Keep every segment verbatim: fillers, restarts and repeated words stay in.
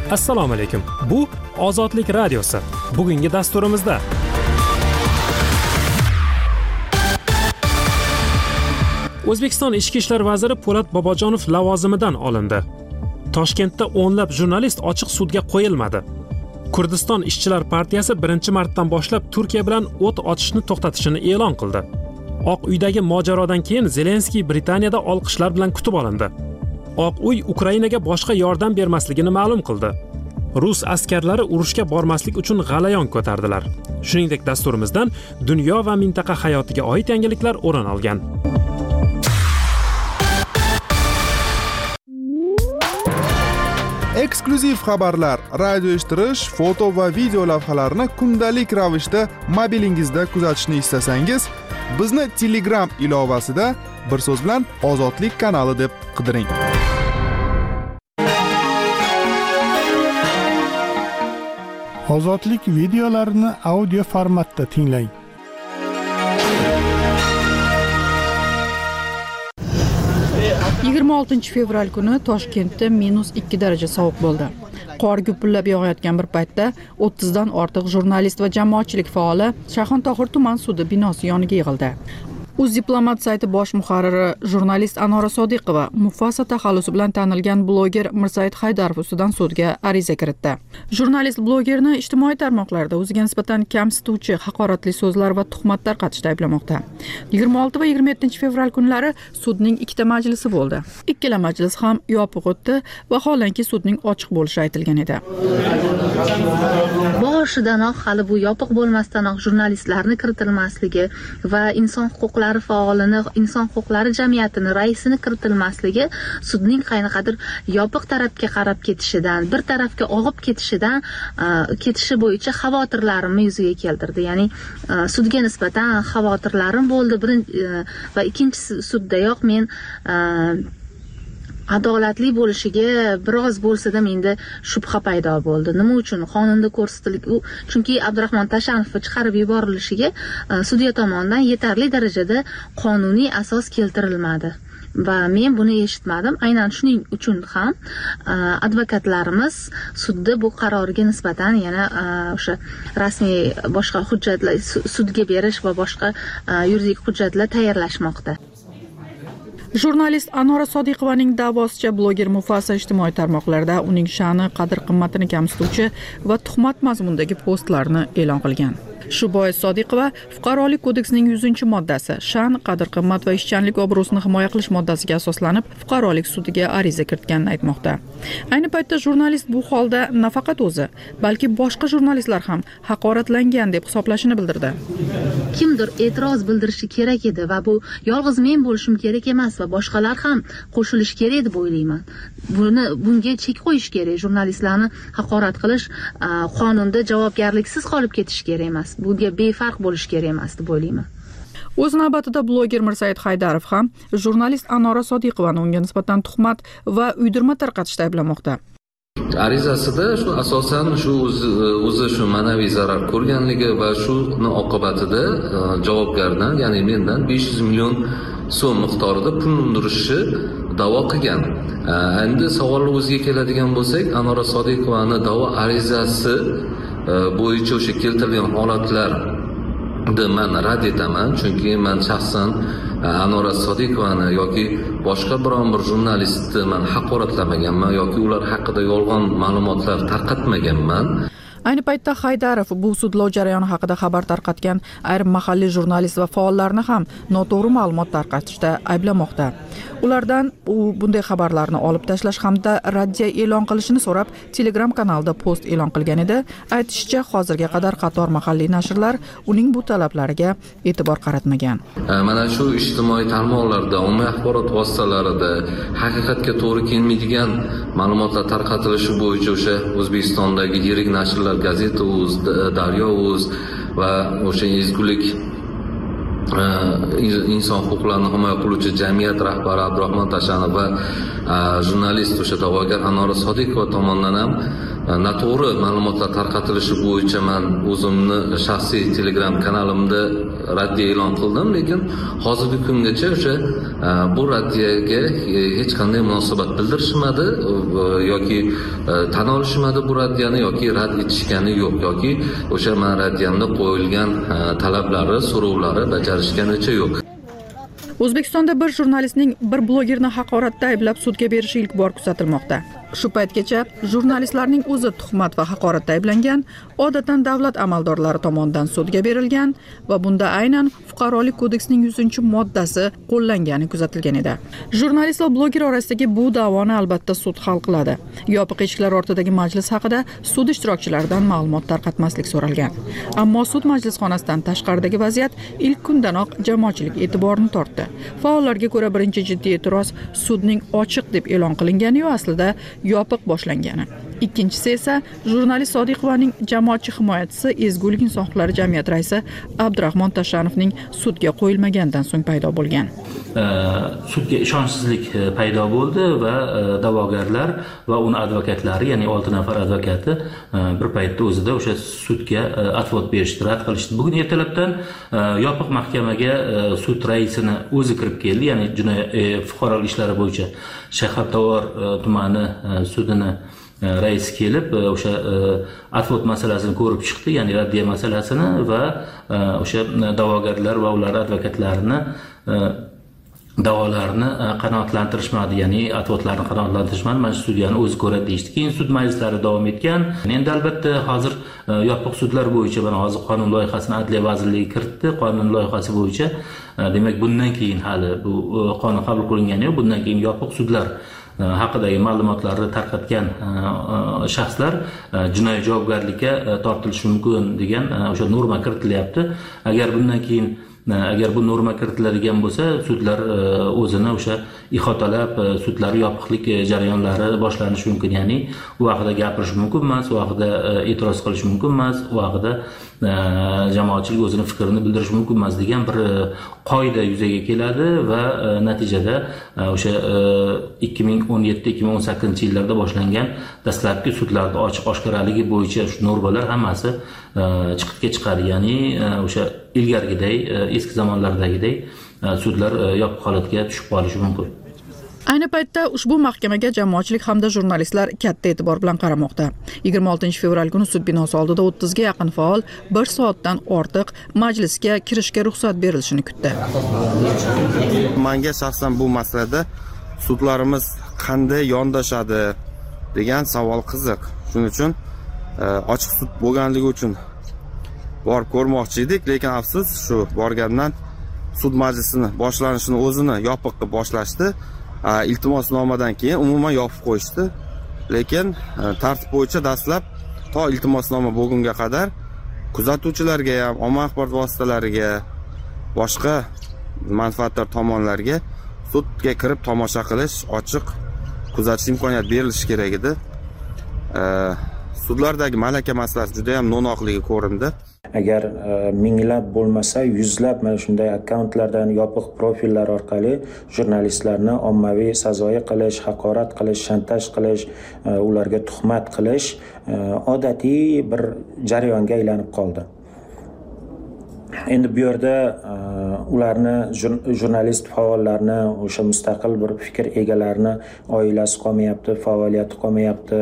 Assalomu alaykum. Bu Ozodlik radiosi. Bugungi dasturimizda O'zbekiston Ichki ishlar vaziri Po'lat Bobojonov lavozimidan olindi. Toshkentda o'nlab jurnalist ochiq sudga qo'yilmadi. Kurdiston ishchilar partiyasi birinchi martdan boshlab Turkiya bilan o't ochishni to'xtatishini e'lon qildi. Oq uydagi mojarodan keyin Zelenskiy Britaniyada olqishlar bilan kutib olindi. Oq uy Ukrainaga boshqa yordam bermasligini ma'lum qildi. Rus askarlari urushga bormaslik uchun g'alayon ko'tardilar. Shuningdek, dasturimizdan dunyo va mintaqa hayotiga oid yangiliklar o'rin olgan. Eksklyuziv xabarlar, radio eshittirish, foto va video lavhalarni kundalik ravishda mobilingizda kuzatishni istasangiz, bizni Telegram ilovasida bir so'z bilan Ozodlik kanali deb qidiring. Ozodlik videolarini audio formatda tinglang. yigirma oltinchi fevral kuni Toshkentda minus ikki daraja sovuq bo'ldi. Qor gupillab yog'ayotgan bir paytda o'ttizdan ortiq jurnalist va jamoatchilik faoli Shayxontohur tuman sudi binosi yoniga yig'ildi. Uz diplomat sayti bosh muharriri jurnalist Anora Sodiqova Mufasa taxallusi bilan tanilgan bloger Mirsaid Haydarov ustidan sudga ariza kiritdi. Jurnalist blogerni ijtimoiy tarmoqlarda o'ziga nisbatan kamsituvchi, haqoratli so'zlar va tuhmat tarqatishda ayblamoqda. yigirma olti va yigirma yettinchi fevral kunlari sudning ikkita majlisi bo'ldi. Ikkala majlis ham yopiq o'tdi va holanki sudning ochiq bo'lishi aytilgan edi. Boshidanoq hali bu yopiq bo'lmasdanoq jurnalistlarni kiritilmasligi va inson huquqlari faolini, inson huquqlari jamiyatini raisini kiritilmasligi sudning qanaqadir yopiq tarafga qarab ketishidan, bir tarafga og'ib ketishidan ketishi bo'yicha xavotirlarimni yuzaga keltirdi. Ya'ni sudga nisbatan xavotirlarim bo'ldi. Birinchi va ikkinchi suddayoq men adolatli bo'lishiga biroz bo'lsa-da menda shubha paydo bo'ldi. Nima uchun? Qonunda ko'rsatilgan, chunki Abdurahmon Tashanov chiqarib yuborilishiga sudya tomonidan yetarli darajada qonuniy asos keltirilmadi. Va men buni eshitmadim. Aynan shuning uchun ham advokatlarimiz sudda bu qarorga nisbatan yana o'sha rasmiy boshqa hujjatlar, sudga berish va boshqa yuridik hujjatlar tayyorlashmoqda. Jurnalist Anora Sodiqovaning da'vosicha bloger Mufasa ijtimoiy tarmoqlarda uning sha'ni, qadr-qimmatini kamsituvchi va tuhmat mazmundagi postlarni e'lon qilgan. Shu bois Sodiqova Fuqarolik kodeksining yuzinchi moddasi sha'ni, qadr-qimmat va ishchanlik obro'sini himoya qilish moddasiga asoslanib fuqarolik sudiga ariza kiritganini aytmoqda. Ayni paytda jurnalist bu holda nafaqat o'zi, balki boshqa jurnalistlar ham haqoratlangan deb hisoblashini bildirdi. Kimdir e'tiroz bildirishi kerak edi va bu yolg'iz men bo'lishim kerak emas va boshqalar ham qo'shilish kerak deb o'ylayman. Buni bunga chek qo'yish kerak. Jurnalistlarni haqorat qilish qonunda javobgarliksiz qolib ketish kerak emas. Bunga befarq bo'lish kerak emas deb o'ylayman. O'z navbatida bloger Mirsaid Haydarov ham jurnalist Anora Sodiqovani unga nisbatan tuhmat va uydirma tarqatishda ayblamoqda. Arizasida shu asosan shu o'zi shu ma'naviy zarar ko'rganligi va shuni oqibatida javobgardan, ya'ni mendan besh yuz million so'm miqdorida pul undirishi da'vo qilgan. Endi savolni o'ziga keladigan bo'lsak, Anora Sodiqovani da'vo arizasi bo'yicha o'sha keltirilgan holatlar man rad etaman, chunki men shaxsan Anora Sodiqovani yoki boshqa biron bir jurnalistni men haqoratlamaganman yoki ular haqida yolg'on ma'lumotlar tarqatmaganman. Ayni paytda Haydarov bu sudlov jarayoni haqida xabar tarqatgan ayrim mahalliy jurnalist va faollarni ham noto'g'ri ma'lumot tarqatishda ayblamoqda. Ulardan u bunday xabarlarni olib tashlash hamda raddiya e'lon qilishini so'rab Telegram kanalida post e'lon qilgan edi. Aytishicha, hozirga qadar qator mahalliy nashrlar uning bu talablariga e'tibor qaratmagan. Mana shu ijtimoiy tarmoqlarda, ommaviy axborot vositalarida haqiqatga to'g'ri kelmaydigan ma'lumotlar tarqatilishi bo'yicha o'sha O'zbekistondagi yirik nashrlar Gazeta.uz, Daryo.uz va o'sha ezgulik inson huquqlarini himoya qiluvchi jamiyat rahbari Abdurahmon Tashanov va jurnalist o'sha da'vogar Anora Sodiqova tomonidan ham noto'g'ri ma'lumotlar tarqatilishi bo'yicha men o'zimni shaxsiy Telegram kanalimda raddiya e'lon qildim, lekin hozirgi kungacha o'sha bu raddiyaga hech qanday munosabat bildirishmadi yoki tan olishmadi bu raddiyani yoki rad etishgani yo'q yoki o'sha men raddiyamda qo'yilgan talablari, so'rovlari bajarishganicha yo'q. O'zbekistonda bir jurnalistning bir blogerni haqoratda ayblab sudga berishi ilk bor kuzatilmoqda. Shu paytgacha jurnalistlarning o'zi tuhmat va haqoratda ayblangan, odatdan davlat amaldorlari tomonidan sudga berilgan va bunda aynan Fuqarolik kodeksining yuzinchi moddasi qo'llangani kuzatilgan edi. Jurnalist va bloger orasidagi bu da'voni albatta sud hal qiladi. Yopiq eshiklar ortidagi majlis haqida sud ishtirokchilaridan ma'lumot tarqatmaslik so'ralgan. Ammo sud majlisxonasidan tashqaridagi vaziyat ilk kundanoq jamoatchilik e'tiborini tortdi. Faollarga ko'ra birinchi jiddiy e'tiroz sudning ochiq deb e'lon qilingani-yu aslida yopiq boshlangani. Ikkinchisi esa jurnalist Sodiqovaning jamoatchi himoyachisi Ezgulik inson huquqlari jamiyati raisi Abdurahmon Tashanovning sudga qo'yilmaganidan so'ng paydo bo'lgan. Sudga ishonchsizlik paydo bo'ldi va da'vogarlar va uning advokatlari, ya'ni olti nafar advokati bir paytda o'zida o'sha sudga advot berishni rad qilishdi. Bugun ertalabdan yopiq mahkamaga sud raisini o'zi kirib keldi, ya'ni jinoyat fuqarolik ishlari bo'yicha Shahartovor tumani sudini rais kelib o'sha advot masalasini ko'rib chiqdi, ya'ni raddiya masalasini va o'sha da'vogarlar va ular advokatlarini da'volarini qanoatlantirishmadi, ya'ni advotlarni qanoatlantirishmadi, mana shu sudyani o'zi ko'radi deyishdi. Keyin sud majlislari davom etgan. Endi albatta hozir yopiq sudlar bo'yicha mana hozir qonun loyihasini Adliya vazirligi kiritdi. Qonun loyihasi bo'yicha demak bundan keyin hali bu qonun qabul qilingani yo'q. Bundan keyin yopiq sudlar haqidagi ma'lumotlarni tarqatgan shaxslar jinoiy javobgarlikka tortilishi mumkin degan o'sha norma kiritilyapti. Agar bundan keyin agar bu norma kiritiladigan bo'lsa, sudlar o'zini o'sha ihotalab, sudlar yopiqlik jarayonlari boshlanishi mumkin, ya'ni u haqida gapirish mumkin emas, u haqida e'tiroz qilish mumkin emas, u haqida jamoatchilik o'zini fikrini bildirish mumkin emas degan bir qoida yuzaga keladi va natijada o'sha ikki ming o'n yetti ikki ming o'n sakkizinchi yillarda boshlangan dastlabki sudlarda ochiq oshkoraligi bo'yicha shu normalar hammasi chiqitga chiqadi, ya'ni o'sha ilgarigidek, eski zamonlardagidek sudlar yopiq holatga tushib qolishi mumkin. Ayni paytda ushbu mahkamaga jamoatchilik hamda jurnalistlar katta e'tibor bilan qaramoqda. yigirma oltinchi fevral kuni sud binosi oldida o'ttizga yaqin faol bir soatdan ortiq majlisga kirishga ruxsat berilishini kutdi. Menga shaxsan bu masalada sudlarimiz qanday yondashadi degan savol qiziq. Shuning uchun ochiq sud bo'lganligi uchun borib ko'rmoqchi edik, lekin afsus shu borgandan sud majlisini boshlanishini o'zini yopiq qilib boshlashdi. Iltimosnomadan keyin umuman yopib qo'yishdi. Lekin tartib bo'yicha dastlab to iltimosnoma bo'lgunga qadar kuzatuvchilarga ham, ommaviy axborot vositalariga, boshqa manfaatdor tomonlarga sudga kirib tomosha qilish, ochiq kuzatish imkoniyati berilishi kerak edi. Sudlardagi malaka masalasi juda ham no'noqligi ko'rindi. Agar minglab bo'lmasa yuzlab mana shunday akkauntlardan yopiq profillar orqali jurnalistlarni ommaviy sazoyi qilish, haqorat qilish, shantaj qilish, ularga tuhmat qilish odatiy bir jarayonga aylanib qoldi. Endi bu yerda ularni jurnalist faollarni, o'sha mustaqil bir fikr egalarini oilasi qolmayapti, faoliyati qolmayapti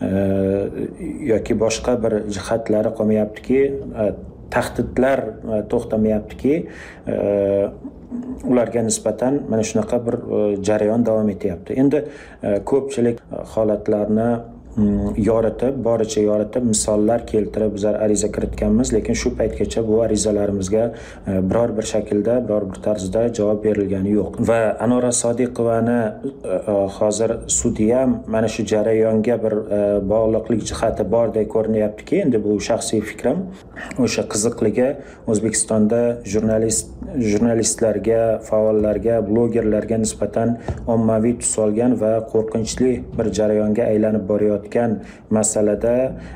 yoki boshqa bir jihatlari qolmayaptiki, tahdidlar to'xtamayaptiki, ularga nisbatan mana shunaqa bir jarayon davom etyapti. Endi ko'pchilik holatlarni yoritib, boricha yoritib, misollar keltirib bizlar ariza kiritganmiz, lekin shu paytgacha bu arizalarimizga biror bir shaklda, biror bir tarzda javob berilgani yo'q. Va Anora Sodiqovani hozir sudya mana shu jarayonga bir bog'liqlik jihati bordek ko'rinyaptiki, endi bu shaxsiy fikrim, o'sha qiziqligi O'zbekistonda jurnalist jurnalistlarga, faollarga, blogerlarga nisbatan ommaviy tus olgan va qo'rqinchli bir jarayonga aylanib borayotgan bo'layotgan masalada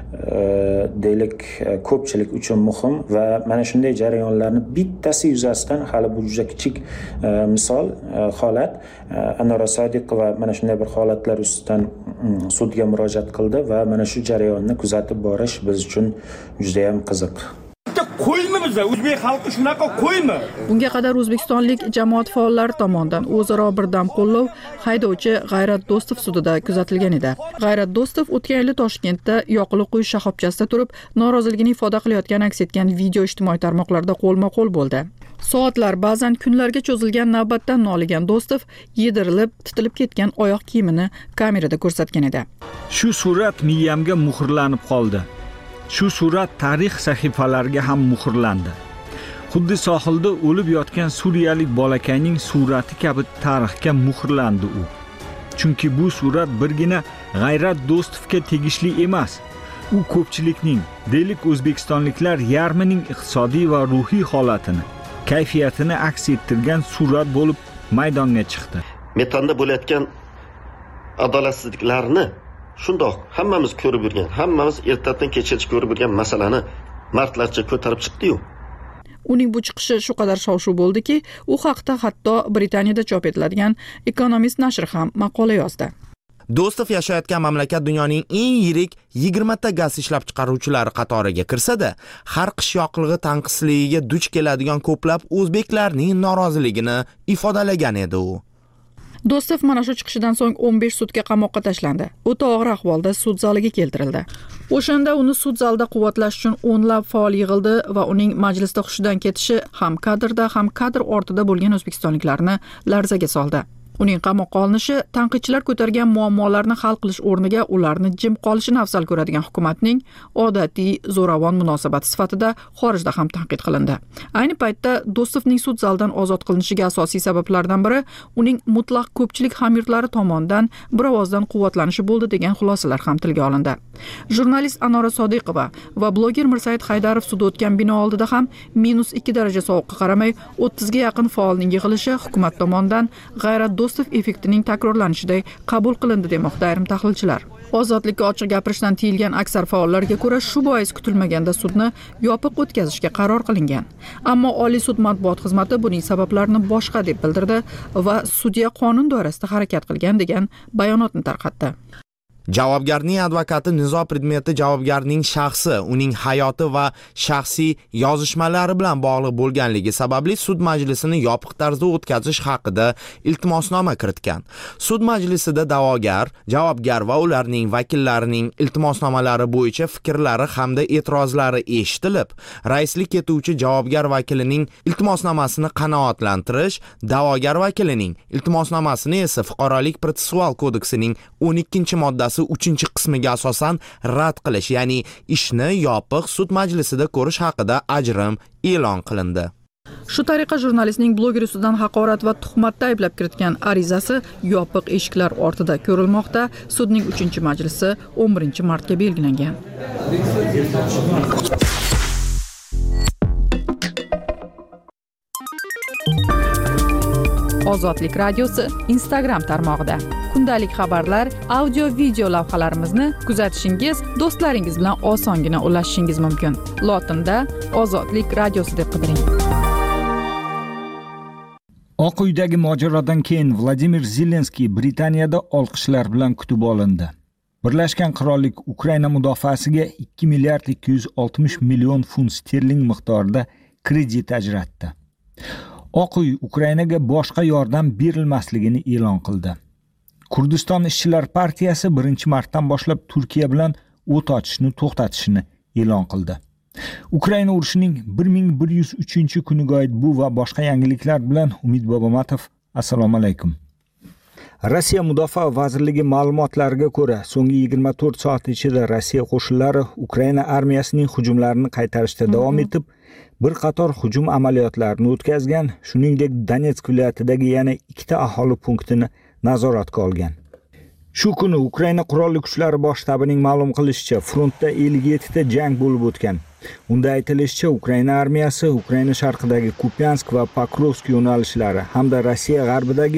deylik ko'pchilik uchun muhim va mana shunday jarayonlarni bittasi yuzasidan hali bu juda kichik misol holat Anora Sodiqova mana shunday bir holatlar ustidan sudga murojaat qildi va mana shu jarayonni kuzatib borish biz uchun juda ham qiziq. Qo'yma bizda o'zbek xalqi shunaqa qo'yma. Bunga qadar o'zbekistonlik jamoat faollari tomonidan o'zaro birdam qo'llov haydovchi G'ayrat Do'stov sudida kuzatilgan edi. G'ayrat Do'stov o'tgan yili Toshkentda yoqilib qo'yish shoxobchasida turib, noroziligini ifoda qilayotgani aks etgan video ijtimoiy tarmoqlarda qo'lma-qo'l bo'ldi. Soatlar, ba'zan kunlarga cho'zilgan navbatdan noligan Do'stov yedirilib, titilib ketgan oyoq kiyimini kamerada ko'rsatgan edi. Shu surat miyamga muhrlanib qoldi. Shu surat tarix sahifalariga ham muhrlandi. Xuddi sohilda o'lib yotgan suriyalik bolakayning surati kabi tarixga muhrlandi u. Chunki bu surat birgina G'ayrat Do'stovga tegishli emas. U ko'pchilikning, deylik o'zbekistonliklar yarmining iqtisodiy va ruhiy holatini, kayfiyatini aks ettirgan surat bo'lib maydonga chiqdi. Metonda bo'layotgan adolatsizliklarni shundoq hammamiz ko'rib yurgan, hammamiz ertadan kechgacha ko'rib yurgan masalani martlarcha ko'tarib chiqdi-yu. Uning bu chiqishi shu qadar shov-shuv bo'ldiki, u haqda hatto Britaniyada chop etiladigan Economist nashri ham maqola yozdi. Do'stov yashayotgan mamlakat dunyoning eng yirik yigirma ta gaz ishlab chiqaruvchilari qatoriga kirsa-da, har qish yoqilg'i tanqisligiga duch keladigan ko'plab o'zbeklarning noroziligini ifodalagan edi u. Do'stov mana shu chiqishidan so'ng o'n besh sutka qamoqqa tashlandi. O'ta og'ir ahvolda sud zaliga keltirildi. O'shanda uni sud zalida quvvatlash uchun o'nlab faol yig'ildi va uning majlisda hushidan ketishi ham kadrda, ham kadr ortida bo'lgan o'zbekistonliklarni larzaga soldi. Uning qamoqqa olinishi tanqidchilar ko'targan muammolarni hal qilish o'rniga ularni jim qolishini afzal ko'radigan hukumatning odatiy zo'ravon munosabati sifatida xorijda ham tanqid qilindi. Ayni paytda Do'stovning sud zalidan ozod qilinishiga asosiy sabablardan biri uning mutlaq ko'pchilik hamyurtlari tomonidan bir ovozdan quvvatlanishi bo'ldi degan xulosalar ham tilga olindi. Jurnalist Anora Sodiqova va bloger Mirsayid Haydarov sud o'tgan bino oldida ham minus ikki daraja sovuqqa qaramay o'ttizga yaqin faolning yig'ilishi hukumat tomonidan G'ayrat Do'stov effektining takrorlanishiday qabul qilindi demoqda ayrim tahlilchilar. Ozodlikka ochiq gapirishdan tiyilgan aksar faollarga ko'ra shu bois kutilmaganda sudni yopiq o'tkazishga qaror qilingan. Ammo Oliy sud matbuot xizmati buning sabablarini boshqa deb bildirdi va sudya qonun doirasida harakat qilgan degan bayonotni tarqatdi. Javobgarning advokati nizo predmeti javobgarning shaxsi, uning hayoti va shaxsiy yozishmalari bilan bog'liq bo'lganligi sababli sud majlisini yopiq tarzda o'tkazish haqida iltimosnoma kiritgan. Sud majlisida da'vogar, javobgar va ularning vakillarining iltimosnomalari bo'yicha fikrlari hamda e'tirozlari eshitilib, raislik etuvchi javobgar vakilining iltimosnomasini qanoatlantirish, da'vogar vakilining iltimosnomasini esa Fuqarolik protsessual kodeksining o'n ikkinchi moddasi uchinchi qismiga asosan rad qilish, ya'ni ishni yopiq sud majlisida ko'rish haqida ajrim e'lon qilindi. Shu tariqa jurnalistning bloger ustidan haqorat va tuhmatda ayblab kiritgan arizasi yopiq eshiklar ortida ko'rilmoqda. Sudning uchinchi majlisi o'n birinchi martga belgilangan. Ozodlik radiosi Instagram tarmog'ida kundalik xabarlar, audio video lavhalarimizni kuzatishingiz, do'stlaringiz bilan osongina ulashishingiz mumkin. Lotinda Ozodlik radiosi deb qidiring. Oq uydagi mojarodan keyin Vladimir Zelenskiy Britaniyada olqishlar bilan kutib olindi. Birlashgan Qirollik Ukraina mudofaasiga ikki milliard ikki yuz oltmish million funt sterling miqdorida kredit ajratdi. Oq uy Ukrainaga boshqa yordam berilmasligini e'lon qildi. Kurdiston ishchilar partiyasi birinchi martdan boshlab Turkiya bilan o't ochishni to'xtatishini e'lon qildi. Ukraina urushining bir ming bir yuz uchinchi kuniga oid bu va boshqa yangiliklar bilan Umid Bobomatov. Assalomu alaykum. Rossiya Mudofaa vazirligi ma'lumotlariga ko'ra, so'nggi yigirma to'rt soat ichida Rossiya qo'shinlari Ukraina armiyasining hujumlarini qaytarishda davom etib, bir qator hujum amaliyotlarini o'tkazgan, shuningdek Donetsk viloyatidagi yana ikkita aholi punktini nazoratga olgan. Shu kuni Ukraina qurolli kuchlari bosh shtabining ma'lum qilishicha, frontda ellik yetti ta jang bo'lib o'tgan. Unda aytilishicha, Ukraina armiyasi Ukraina sharqidagi Kupyansk va Pokrovsk yo'nalishlari hamda Rossiya g'arbidagi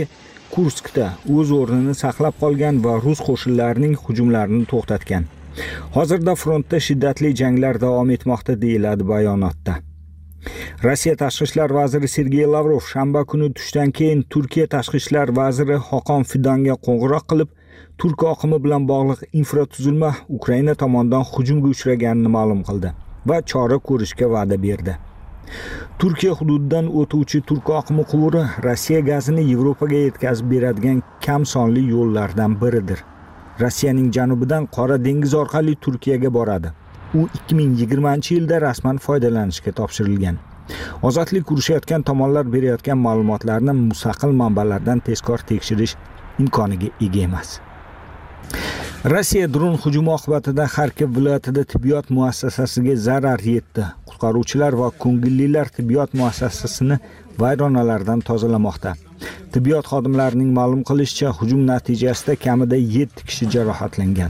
Kurskda o'z o'rnini saqlab qolgan va rus qo'shinlarining hujumlarini to'xtatgan. Hozirda frontda shiddatli janglar davom etmoqda deyiladi bayonotda. Rossiya tashqi ishlar vaziri Sergey Lavrov shanba kuni tushdan keyin Turkiya tashqi ishlar vaziri Hakan Fidanga qo'ng'iroq qilib, turk oqimi bilan bog'liq infratuzilma Ukraina tomonidan hujumga uchraganini ma'lum qildi va chora ko'rishga va'da berdi. Turkiya hududidan o'tuvchi turk oqimi quvuri Rossiya gazini Yevropaga yetkazib beradigan kam sonli yo'llardan biridir. Rossiyaning janubidan Qora dengiz orqali Turkiyaga boradi. U ikki ming yigirmanchi yilda rasman foydalanishga topshirilgan. Ozodlik urushayotgan tomonlar berayotgan ma'lumotlarni mustaqil manbalardan tezkor tekshirish imkoniga ega emas. Rossiya dron hujumi oqibatida Xarkov viloyatida tibbiyot muassasasiga zarar yetdi. Qutqaruvchilar va ko'ngillilar tibbiyot muassasasini vayronalardan tozalamoqda. Tibbiyot xodimlarining ma'lum qilishicha, hujum natijasida kamida yetti kishi jarohatlangan.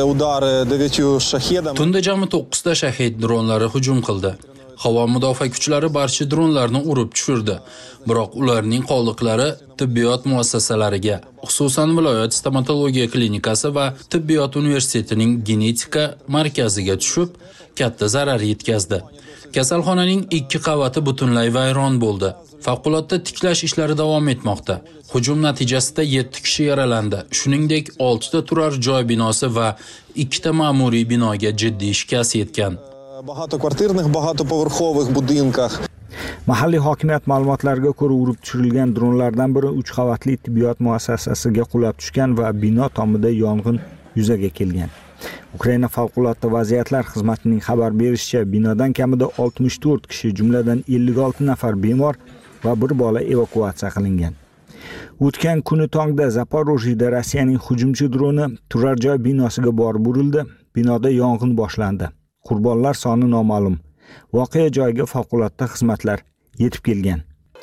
Tunda jami to'qqizta shahid dronlari hujum qildi. Havo mudofaa kuchlari barcha dronlarni urib tushirdi. Biroq ularning qoldiqlari tibbiyot muassasalariga, xususan viloyat stomatologiya klinikasi va tibbiyot universitetining genetika markaziga tushib, katta zarar yetkazdi. Kasalxonaning ikki qavati butunlay vayron bo'ldi. Favqulodda tiklash ishlari davom etmoqda. Hujum natijasida yetti kishi yaralandi. Shuningdek, oltita turar joy binosi va ikkita ma'muriy binoga jiddiy shikast yetgan. Багатоквартирних, багатоповерхових будинках. Mahalliy hokimiyat ma'lumotlariga ko'ra urib tushirilgan dronlardan biri uch qavatli tibbiyot muassasasiga qulab tushgan va bino tomida yong'in yuzaga kelgan. Ukraina favqulodda vaziyatlar xizmatining xabar berishicha, binodan kamida oltmish to'rt kishi, jumladan ellik olti nafar bemor va bir bola evakuatsiya qilingan. O'tgan kuni tongda Zaporojyeda Rossiyaning hujumchi droni turar joy binosiga borib urildi. Binoda yong'in boshlandi. Qurbonlar soni noma'lum. Voqea joyiga favqulodda xizmatlar yetib kelgan.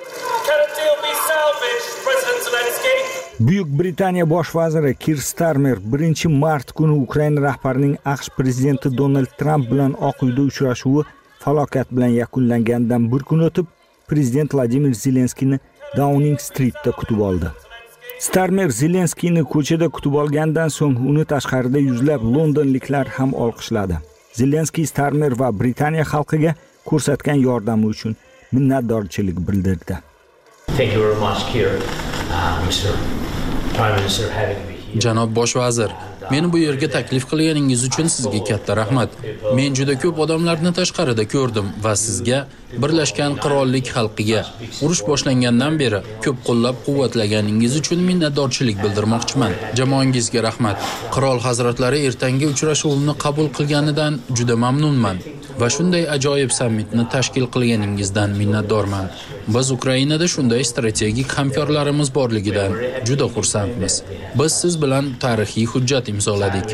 Buyuk Britaniya bosh vaziri Keir Starmer birinchi mart kuni Ukraina rahbarining AQSh prezidenti Donald Trump bilan Oq uyda uchrashuvi falokat bilan yakunlanganidan bir kun o'tib, prezident Vladimir Zelenskiyni Downing Street'da kutib oldi. Starmer Zelenskiyni ko'chada kutib olgandan so'ng uni tashqarida yuzlab londonliklar ham olqishladi. Zelenskiy Starmer va Britaniya xalqiga ko'rsatgan yordami uchun minnatdorchilik bildirdi. Thank you very much, Keir, uh, Mister Prime Minister, having me here. Janob bosh vazir, meni bu yerga taklif qilganingiz uchun sizga katta rahmat. Men juda ko'p odamlarni tashqarida ko'rdim va sizga, Birlashgan Qirollik xalqiga urush boshlangandan beri ko'p qo'llab-quvvatlaganingiz uchun minnatdorchilik bildirmoqchiman. Jamoangizga rahmat. Qirol hazratlari ertangi uchrashuvimni qabul qilganidan juda mamnunman va shunday ajoyib sammitni tashkil qilganingizdan minnatdorman. Biz Ukrainada shunday strategik hamkorlarimiz borligidan juda xursandmiz. Biz siz bilan tarixiy hujjat imzoladik.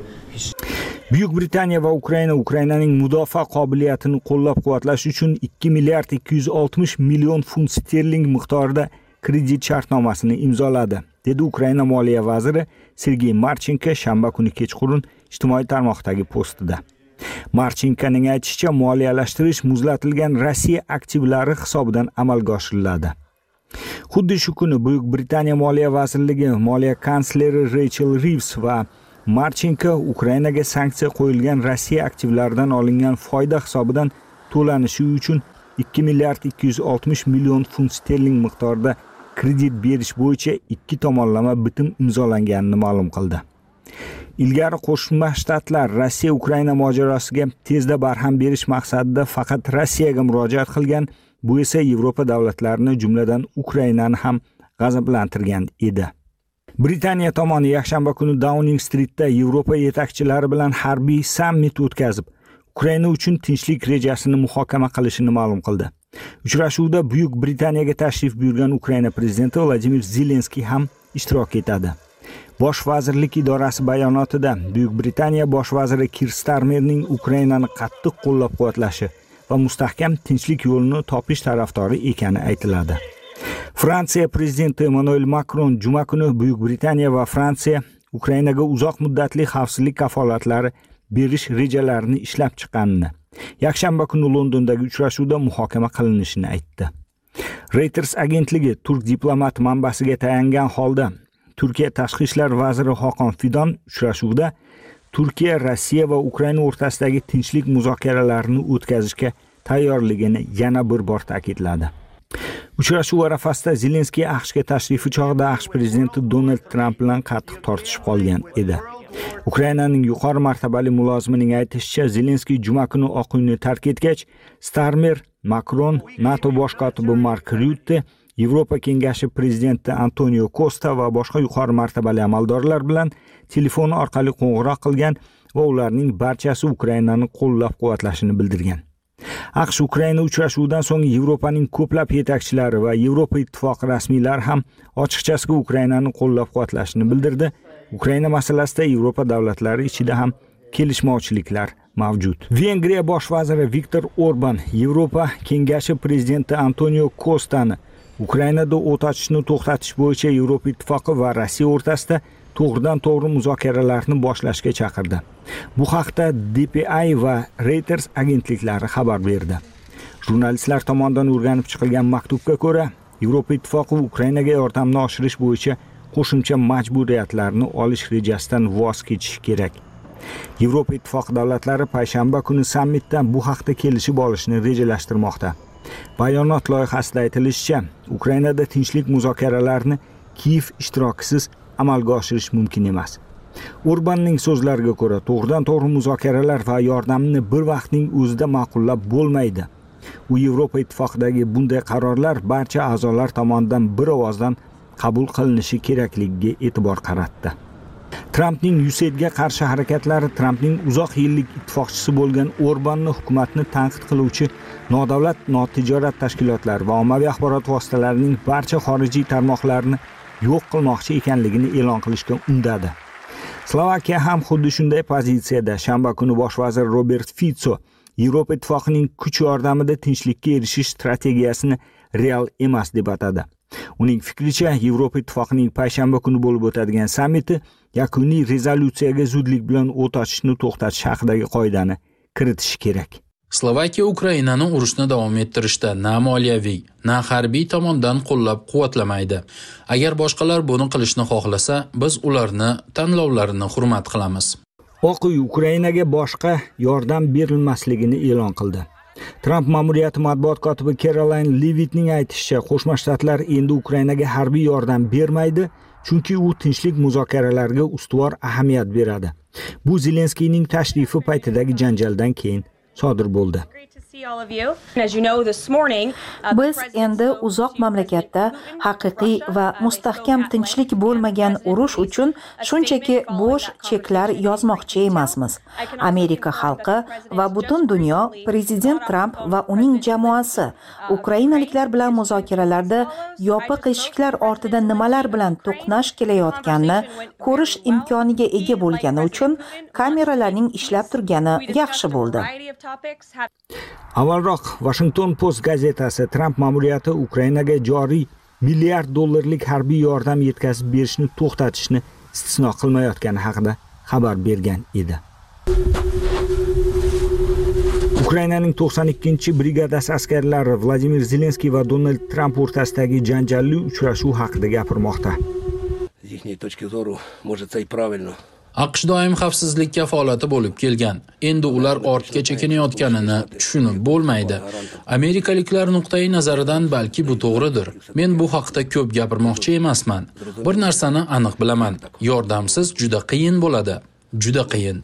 Buyuk Britaniya va Ukraina Ukrainaning mudofaa qobiliyatini qo'llab-quvvatlash uchun ikki milliard ikki yuz oltmish million funt sterling miqdorida kredit shartnomasini imzoladi, dedi Ukraina moliya vaziri Sergey Marchenko shanba kuni kechqurun ijtimoiy tarmoqdagi postida. Marchenkoning aytishicha, moliyalashtirish muzlatilgan Rossiya aktivlari hisobidan amalga oshiriladi. Xuddi shu kuni Buyuk Britaniya moliya vazirligi moliya kansleri Rachel Reeves va Marchenko Ukrainaga sanksiya qo'yilgan Rossiya aktivlaridan olingan foyda hisobidan to'lanishi uchun ikki milliard ikki yuz oltmish million funt sterling miqdorida kredit berish bo'yicha ikki tomonlama bitim imzolanganini ma'lum qildi. Ilgari Qo'shma Shtatlar Rossiya Ukraina mojarosiga tezda barham berish maqsadida faqat Rossiyaga murojaat qilgan, bu esa Yevropa davlatlarini, jumladan Ukrainani ham g'azablantirgan edi. Britaniya tomoni yakshanba kuni Downing Street'da Yevropa yetakchilari bilan harbiy sammit o'tkazib, Ukraina uchun tinchlik rejasini muhokama qilishini ma'lum qildi. Uchrashuvda Buyuk Britaniyaga tashrif buyurgan Ukraina prezidenti Vladimir Zelenskiy ham ishtirok etadi. Bosh vazirlik idorasi bayonotida Buyuk Britaniya bosh vaziri Keir Starmerning Ukrainani qattiq qo'llab-quvvatlashi va mustahkam tinchlik yo'lini topish tarafdori ekani aytiladi. Fransiya prezidenti Emmanuel Macron juma kuni Buyuk Britaniya va Fransiya Ukrainaga uzoq muddatli xavfsizlik kafolatlari berish rejalarini ishlab chiqqanini, yakshanba kuni Londondagi uchrashuvda muhokama qilinishini aytdi. Reuters agentligi turk diplomat manbasiga tayangan holda Turkiya tashqi ishlar vaziri Hakan Fidan uchrashuvda Turkiya, Rossiya va Ukraina o'rtasidagi tinchlik muzokaralarini o'tkazishga tayyorligini yana bir bor ta'kidladi. Uchrashuv arafasida Zelenskiy AQShga tashrifi chog'ida AQSh prezidenti Donald Tramp bilan qattiq tortishib qolgan edi. Ukrainaning yuqori martabali mulozimining aytishicha, Zelenskiy juma kuni Oq uyni tark etgach, Starmer, Macron, NATO bosh kotibi Mark Rutte, Yevropa kengashi prezidenti Antonio Costa va boshqa yuqori martabali amaldorlar bilan telefon orqali qo'ng'iroq qilgan va ularning barchasi Ukrainani qo'llab-quvvatlashini bildirgan. AQSh Ukraina uchrashuvidan so'ng Yevropaning ko'plab yetakchilari va Yevropa ittifoqi rasmiylari ham ochiqchasiga Ukrainani qo'llab-quvvatlashini bildirdi. Ukraina masalasida Yevropa davlatlari ichida ham kelishmovchiliklar mavjud. Vengriya bosh vaziri Viktor Orban Yevropa kengashi prezidenti Antonio Costani Ukrainada o't ochishni to'xtatish bo'yicha Yevropa ittifoqi va Rossiya o'rtasida to'g'ridan-to'g'ri muzokaralarni boshlashga chaqirdi. Bu haqda D P I va Reuters agentliklari xabar berdi. Jurnalistlar tomonidan o'rganib chiqilgan maktubga ko'ra, Yevropa ittifoqi Ukrainaga yordamni oshirish bo'yicha qo'shimcha majburiyatlarni olish rejasidan voz kechishi kerak. Yevropa ittifoqi davlatlari payshanba kuni sammitdan bu haqda kelishib olishni rejalashtirmoqda. Bayonot loyihasida aytilishicha, Ukrainada tinchlik muzokaralarini Kiyev ishtirokisiz amalga oshirish mumkin emas. Orbanning so'zlariga ko'ra, to'g'ridan-to'g'ri muzokaralar va yordamni bir vaqtning o'zida ma'qullab bo'lmaydi. U Yevropa ittifoqidagi bunday qarorlar barcha a'zolar tomonidan bir ovozdan qabul qilinishi kerakligiga e'tibor qaratdi. Trampning U S A I Dga qarshi harakatlari Trampning uzoq yillik ittifoqchisi bo'lgan Orbanni hukumatni tanqid qiluvchi nodavlat notijorat tashkilotlari va ommaviy axborot vositalarining barcha xorijiy tarmoqlarini yo'q qilmoqchi ekanligini e'lon qilishga undadi. Slovakiya ham xuddi shunday pozitsiyada. Shanba kuni bosh vazir Robert Fico Yevropa ittifoqining kuch yordamida tinchlikka erishish strategiyasini real emas deb atadi. Uning fikricha, Yevropa ittifoqining payshanba kuni bo'lib o'tadigan sammiti yakuniy rezolyutsiyaga zudlik bilan o't ochishni to'xtatish haqidagi qoidani kiritishi kerak. Slovakiya Ukrainani urushni davom ettirishda na moliyaviy, na harbiy tomondan qo'llab-quvvatlamaydi. Agar boshqalar buni qilishni xohlasa, biz ularni tanlovlarini hurmat qilamiz. Oq uy Ukrainaga boshqa yordam berilmasligini e'lon qildi. Tramp ma'muriyati matbuot kotibi Caroline Levittning aytishicha, Qo'shma Shtatlar endi Ukrainaga harbiy yordam bermaydi, chunki u tinchlik muzokaralariga ustuvor ahamiyat beradi. Bu Zelenskiyning tashrifi paytidagi janjaldan keyin sodir bo'ldi. Biz endi uzoq mamlakatda haqiqiy va mustahkam tinchlik bo'lmagan urush uchun shunchaki bo'sh cheklar yozmoqchi emasmiz. Amerika xalqi va butun dunyo prezident Tramp va uning jamoasi ukrainaliklar bilan muzokaralarda yopiq eshiklar ortida nimalar bilan to'qnash kelayotganini ko'rish imkoniga ega bo'lgani uchun kameralarning ishlab turgani yaxshi bo'ldi. Avvalroq Washington Post gazetasi Tramp ma'muriyati Ukrainaga joriy milliard dollarlik harbiy yordam yetkazib berishni to'xtatishni istisno qilmayotgani haqida xabar bergan edi. Ukrainaning to'qson ikkinchi brigadasi askarlari Vladimir Zelenskiy va Donald Tramp o'rtasidagi janjalli uchrashuv haqida gapirmoqda. AQSh doim xavfsizlik kafolati bo'lib kelgan. Endi ular ortga chekinayotganini tushunib bo'lmaydi. Amerikaliklar nuqtai nazaridan balki bu to'g'ridir. Men bu haqda ko'p gapirmoqchi emasman. Bir narsani aniq bilaman. Yordamsiz juda qiyin bo'ladi. Juda qiyin.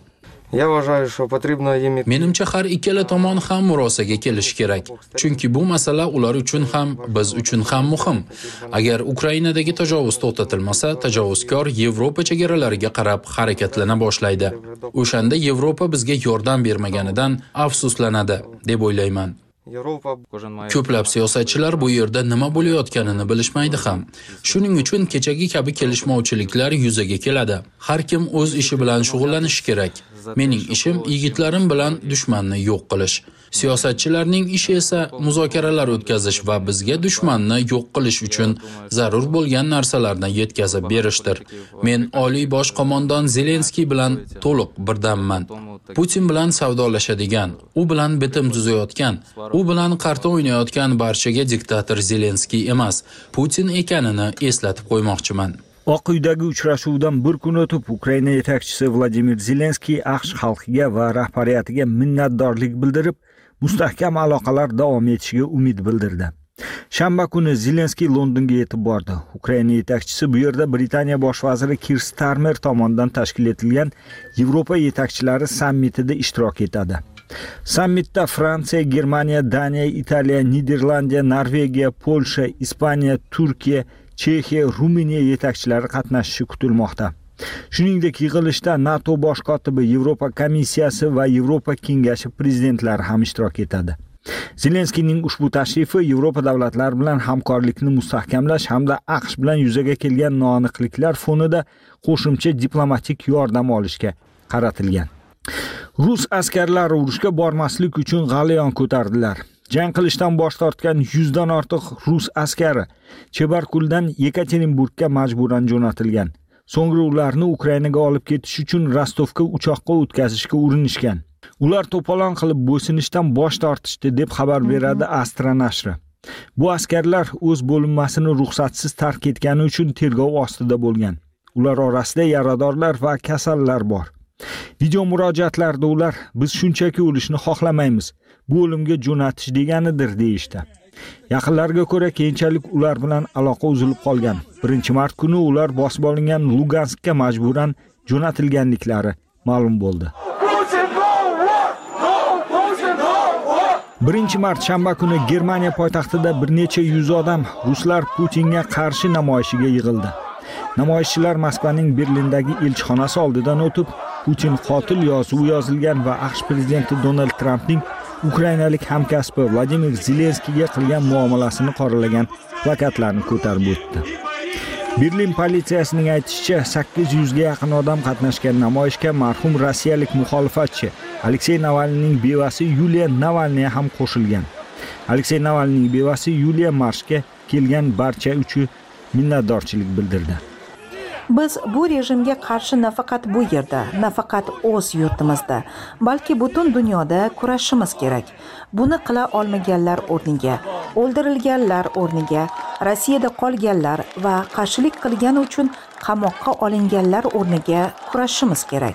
Menimcha har ikkala tomon ham murosaga kelish kerak. Chunki bu masala ular uchun ham, biz uchun ham muhim. Agar Ukrainadagi tajovuz to'xtatilmasa, tajovuzkor Yevropa chegaralariga qarab harakatlana boshlaydi. O'shanda Yevropa bizga yordam bermaganidan afsuslanadi deb o'ylayman. Ko'plab siyosatchilar bu yerda nima bo'layotganini bilishmaydi ham. Shuning uchun kechagi kabi kelishmovchiliklar yuzaga keladi. Har kim o'z ishi bilan shug'ullanishi kerak. Mening ishim yigitlarim bilan dushmanni yo'q qilish. Siyosatchilarning ishi esa muzokaralar o'tkazish va bizga dushmanni yo'q qilish uchun zarur bo'lgan narsalarni yetkazib berishdir. Men Oliy bosh qo'mondon Zelenskiy bilan to'liq birdamman. Putin bilan savdolashadigan, u bilan bitim tuzayotgan, u bilan qarta o'ynayotgan barchaga diktator Zelenskiy emas, Putin ekanini eslatib qo'ymoqchiman. Oq uydagi uchrashuvdan bir kun o'tib Ukraina yetakchisi Vladimir Zelenskiy AQSh xalqiga va rahbariyatiga minnatdorlik bildirib, mustahkam aloqalar davom etishiga umid bildirdi. Shanba kuni Zelenskiy Londonga yetib bordi. Ukraina yetakchisi bu yerda Britaniya bosh vaziri Keir Starmer tomonidan tashkil etilgan Yevropa yetakchilari sammitida ishtirok etadi. Sammitda Fransiya, Germaniya, Daniya, Italiya, Niderlandiya, Norvegiya, Polsha, Ispaniya, Turkiya, Chexiya, Ruminiya yetakchilari qatnashishi kutilmoqda. Shuningdek, yig'ilishda NATO bosh kotibi, Yevropa komissiyasi va Yevropa kengashi prezidentlari ham ishtirok etadi. Zelenskiyning ushbu tashrifi Yevropa davlatlari bilan hamkorlikni mustahkamlash hamda AQSh bilan yuzaga kelgan noaniqliklar fonida qo'shimcha diplomatik yordam olishga qaratilgan. Rus askarlari urushga bormaslik uchun g'alayon ko'tardilar. Jang qilishdan bosh tortgan yuzdan ortiq rus askari Chebarkuldan Yekaterinburgga majburan jo'natilgan. So'ngra ularni Ukrainaga olib ketish uchun Rostovga uchoqqa o'tkazishga urinishgan. Ular to'polon qilib bo'ysunishdan bosh tortishdi deb xabar beradi Astra nashri. Bu askarlar o'z bo'linmasini ruxsatsiz tark etgani uchun tergov ostida bo'lgan. Ular orasida yaradorlar va kasallar bor. Video murojaatlarda ular biz shunchaki o'lishni xohlamaymiz, bu o'limga jo'natish deganidir deyishdi. Yaqinlarga ko'ra keyinchalik ular bilan aloqa uzilib qolgan. birinchi mart kuni ular bosib olingan Luganskka majburan jo'natilganliklari ma'lum bo'ldi. birinchi mart shanba kuni Germaniya poytaxtida bir necha yuz odam ruslar Putinga qarshi namoyishiga yig'ildi. Namoyishchilar Moskvaning Berlindagi elchixonasi oldidan o'tib, Putin qotil yozuvi yozilgan va AQSh prezidenti Donald Trampning ukrainalik hamkasbi Vladimir Zelenskiyga qilgan muomalasini qoralagan plakatlarni ko'tarib o'tdi. Berlin politsiyasining aytishicha, sakkiz yuzga yaqin odam qatnashgan namoyishga marhum rossiyalik muxolifatchi Aleksey Navalniyning bevasi Yuliya Navalniy ham qo'shilgan. Aleksey Navalniyning bevasi Yuliya marshga kelgan barcha uchun minnatdorchilik bildirdi. Biz bu rejimga qarshi nafaqat bu yerda, nafaqat o'z yurtimizda, balki butun dunyoda kurashishimiz kerak. Buni qila olmaganlar o'rniga, o'ldirilganlar o'rniga, Rossiyada qolganlar va qarshilik qilgani uchun qamoqqa olinganlar o'rniga kurashishimiz kerak.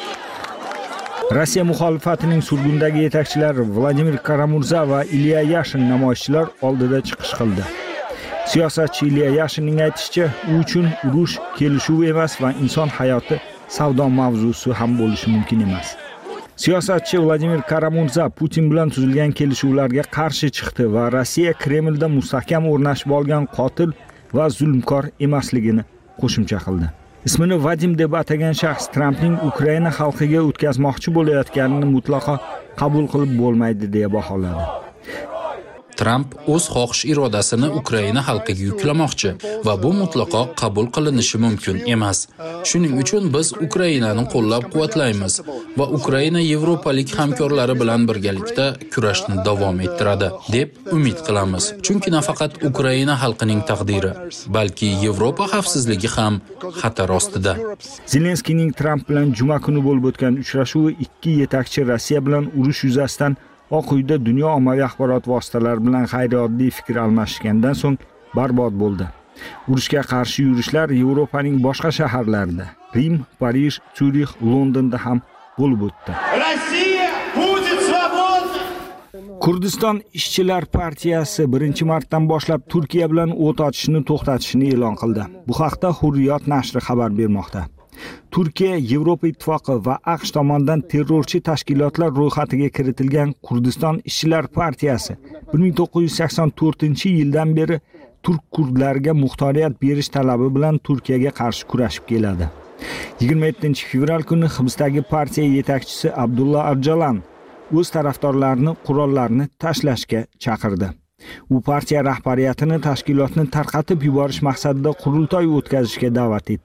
Rossiya muxolifatining surgundagi yetakchilari Vladimir Karamurza va Ilya Yashin namoyishchilar oldida chiqish qildi. Siyosatchi Ilya Yashinning aytishicha, u uchun urush kelishuv emas va inson hayoti savdo mavzusi ham bo'lishi mumkin emas. Siyosatchi Vladimir Karamurza Putin bilan tuzilgan kelishuvlarga qarshi chiqdi va Rossiya Kremlda mustahkam o'rnashib olgan qotil va zulmkor emasligini qo'shimcha qildi. Ismini Vadim deb atagan shaxs Trampning Ukraina xalqiga o'tkazmoqchi bo'layotganini mutlaqo qabul qilib bo'lmaydi deya baholadi. Tramp o'z xohish irodasini Ukraina xalqiga yuklamoqchi va bu mutlaqo qabul qilinishi mumkin emas. Shuning uchun biz Ukrainani qo'llab-quvvatlaymiz va Ukraina yevropalik hamkorlari bilan birgalikda kurashni davom ettiradi deb umid qilamiz. Chunki nafaqat Ukraina xalqining taqdiri, balki Yevropa xavfsizligi ham xatar ostida. Zelenskiyning Tramp bilan juma kuni bo'lib o'tgan uchrashuvi ikki yetakchi Rossiya bilan urush yuzasidan Oq uyda dunyo ommaviy axborot vositalari bilan g'ayrioddiy fikr almashgandan so'ng barbod bo'ldi. Urushga qarshi yurishlar Yevropaning boshqa shaharlarida, Rim, Parij, Syurix, Londonda ham bo'lib o'tdi. Rossiya будет свободна! Kurdiston ishchilar partiyasi birinchi martdan boshlab Turkiya bilan o't ochishni to'xtatishni e'lon qildi. Bu haqda Hurriyot nashri xabar bermoqda. Turkiya Yevropa ittifoqi va AQSh tomonidan terrorchi tashkilotlar ro'yxatiga kiritilgan Kurdiston ishchilar partiyasi bir ming to'qqiz yuz sakson to'rtinchi yildan beri turk kurdlarga muxtoriyat berish talabi bilan Turkiyaga qarshi kurashib keladi. yigirma yettinchi fevral kuni hibsdagi partiya yetakchisi Abdulla Arjalan o'z tarafdorlarini qurollarni tashlashga chaqirdi. U partiya rahbariyatini tashkilotni tarqatib yuborish maqsadida qurultoy o'tkazishga da'vat etdi.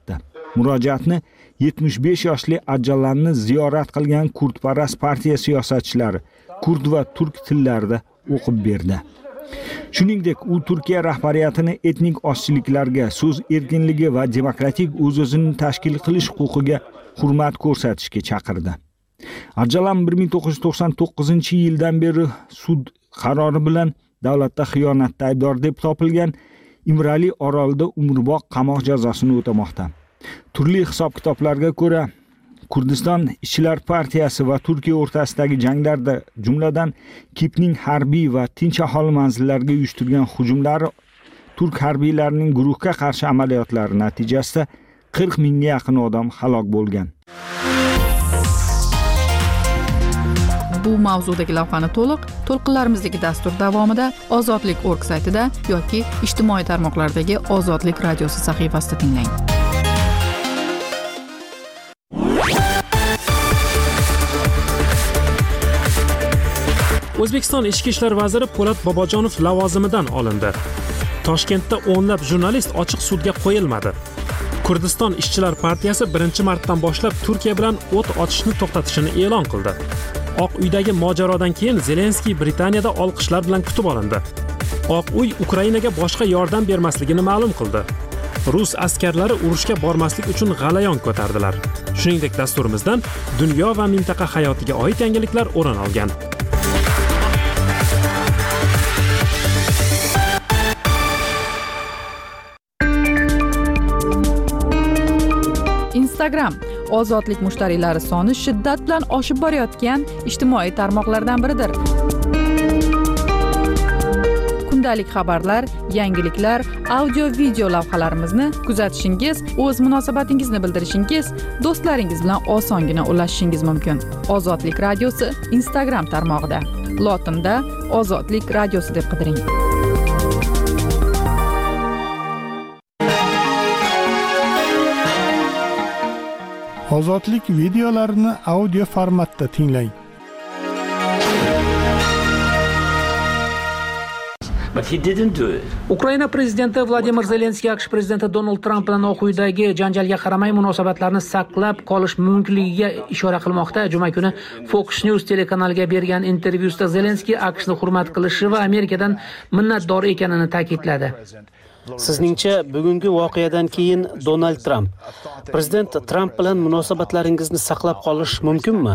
Murojaatni yetmish besh yoshli Ajjalanni ziyorat qilgan kurdparast partiya siyosatchilari kurd va turk tillarida o'qib berdi. Shuningdek, u Turkiya rahbariyatini etnik ozchiliklarga, so'z erkinligi va demokratik o'z-o'zini tashkil qilish huquqiga hurmat ko'rsatishga chaqirdi. Ajjalan bir ming to'qqiz yuz to'qson to'qqizinchi yildan beri sud qarori bilan davlatda xiyonatda aybdor deb topilgan Imrali orolida umrbod qamoq jazosini o'tamoqda. Turli hisob-kitoblarga ko'ra, Kurdiston Ishchilar partiyasi va Turkiya o'rtasidagi janglarda, jumladan Kipning harbiy va tinch aholi manzillariga uyushtirgan hujumlari, turk harbiylarining guruhga qarshi amaliyotlari natijasida qirq mingga yaqin odam halok bo'lgan. Bu mavzudagi lavhani to'liq to'lqinlarimizdagi dastur davomida Ozodlik nokta org saytida yoki ijtimoiy tarmoqlardagi Ozodlik radiosi sahifasida tinglang. O'zbekiston Ichki ishlar vaziri Po'lat Bobojonov lavozimidan olindi. Toshkentda o'nlab jurnalist ochiq sudga qo'yilmadi. Kurdiston Ishchilar partiyasi birinchi martdan boshlab Turkiya bilan o't ochishni to'xtatishini e'lon qildi. Oq uydagi mojarodan keyin Zelenskiy Britaniyada olqishlar bilan kutib olindi. Oq uy Ukrainaga boshqa yordam bermasligini ma'lum qildi. Rus askarlari urushga bormaslik uchun g'alayon ko'tardilar. Shuningdek, dasturimizdan dunyo va mintaqa hayotiga oid yangiliklar o'rin olgan. Instagram ozodlik mushtariylari soni shiddat bilan oshib borayotgan ijtimoiy tarmoqlardan biridir. Kundalik xabarlar, yangiliklar, audio-video lavhalarimizni kuzatishingiz, o'z munosabatingizni bildirishingiz, do'stlaringiz bilan osongina ulashishingiz mumkin. Ozodlik radiosi Instagram tarmog'ida. Lotinda Ozodlik radiosi deb qidiring. Ozodlik videolarini audio formatda tinglang. But he didn't do it. Ukraina prezidenti Vladimir Zelenskiy AQSh prezidenti Donald Tramp bilan Oq uydagi janjalga qaramay munosabatlarni saqlab qolish mumkinligiga ishora qilmoqda. Juma kuni Fox News telekanaliga bergan intervyusida Zelenskiy AQShni hurmat qilishi va Amerikadan minnatdor ekanini ta'kidladi. Sizningcha bugungi voqeadan keyin Donald Tramp prezident Tramp bilan munosabatlaringizni saqlab qolish mumkinmi?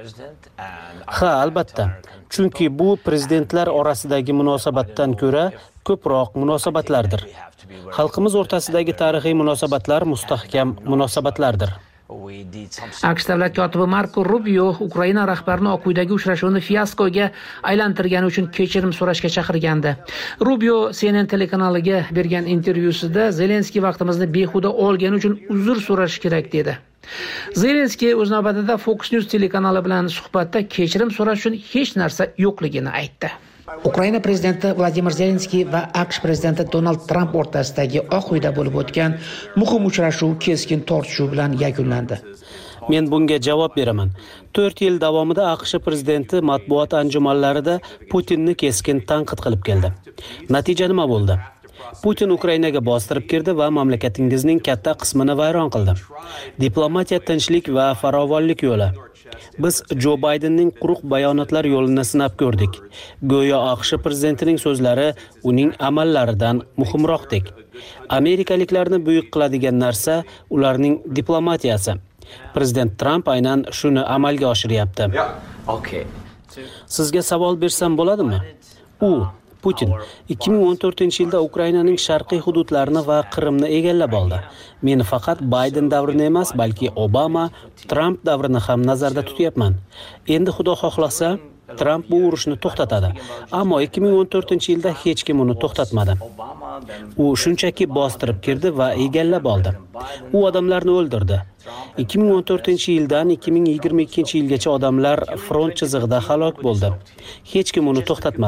Ha, albatta. Chunki bu prezidentlar orasidagi munosabatdan ko'ra ko'proq munosabatlardir. Xalqimiz o'rtasidagi tarixiy munosabatlar mustahkam munosabatlardir. AQSh davlat kotibi Marko Rubio Ukraina rahbarini Oq uydagi uchrashuvni fiaskoga aylantirgani uchun kechirim so'rashga chaqirgandi. Rubio C N N telekanaliga bergan intervyusida Zelenskiy vaqtimizni behuda olgani uchun uzr so'rash kerak dedi. Zelenskiy o'z navbatida Fox News telekanali bilan suhbatda kechirim so'rash uchun hech narsa yo'qligini aytdi. Ukraina prezidenti Vladimir Zelenskiy va AQSh prezidenti Donald Tramp o'rtasidagi Oq uyda bo'lib o'tgan muhim uchrashuv keskin tortishuv bilan yakunlandi. Men bunga javob beraman. to'rt yil davomida AQSh prezidenti matbuot anjumanlarida Putinni keskin tanqid qilib keldi. Natija nima bo'ldi? Putin Ukrainaga bostirib kirdi va mamlakatingizning katta qismini vayron qildi. Diplomatiya tinchlik va farovonlik yo'li. Biz Joe Bidenning quruq bayonotlar yo'lini sinab ko'rdik. Go'yo AQSh prezidentining so'zlari uning amallaridan muhimroqdek. Amerikaliklarni buyuk qiladigan narsa ularning diplomatiyasi. Prezident Tramp aynan shuni amalga oshiryapti. Okay. Sizga savol bersam bo'ladimi? U Putin ikki ming o'n to'rtinchi yilda Ukrainaning sharqiy hududlarini va Qrimni egallab oldi. Men faqat Biden davrini emas, balki Obama, Tramp davrini ham nazarda tutyapman. Endi Xudo xohlasa, Tramp bu urushni to'xtatadi. Ammo ikki ming o'n to'rtinchi yilda hech kim uni to'xtatmadi. U shunchaki bostirib kirdi va egallab oldi. U odamlarni o'ldirdi. ikki ming o'n to'rtinchi yildan ikki ming yigirma ikkinchi yilgacha odamlar front chizig'ida halok bo'ldi. Hech kim uni to'xtatmadi.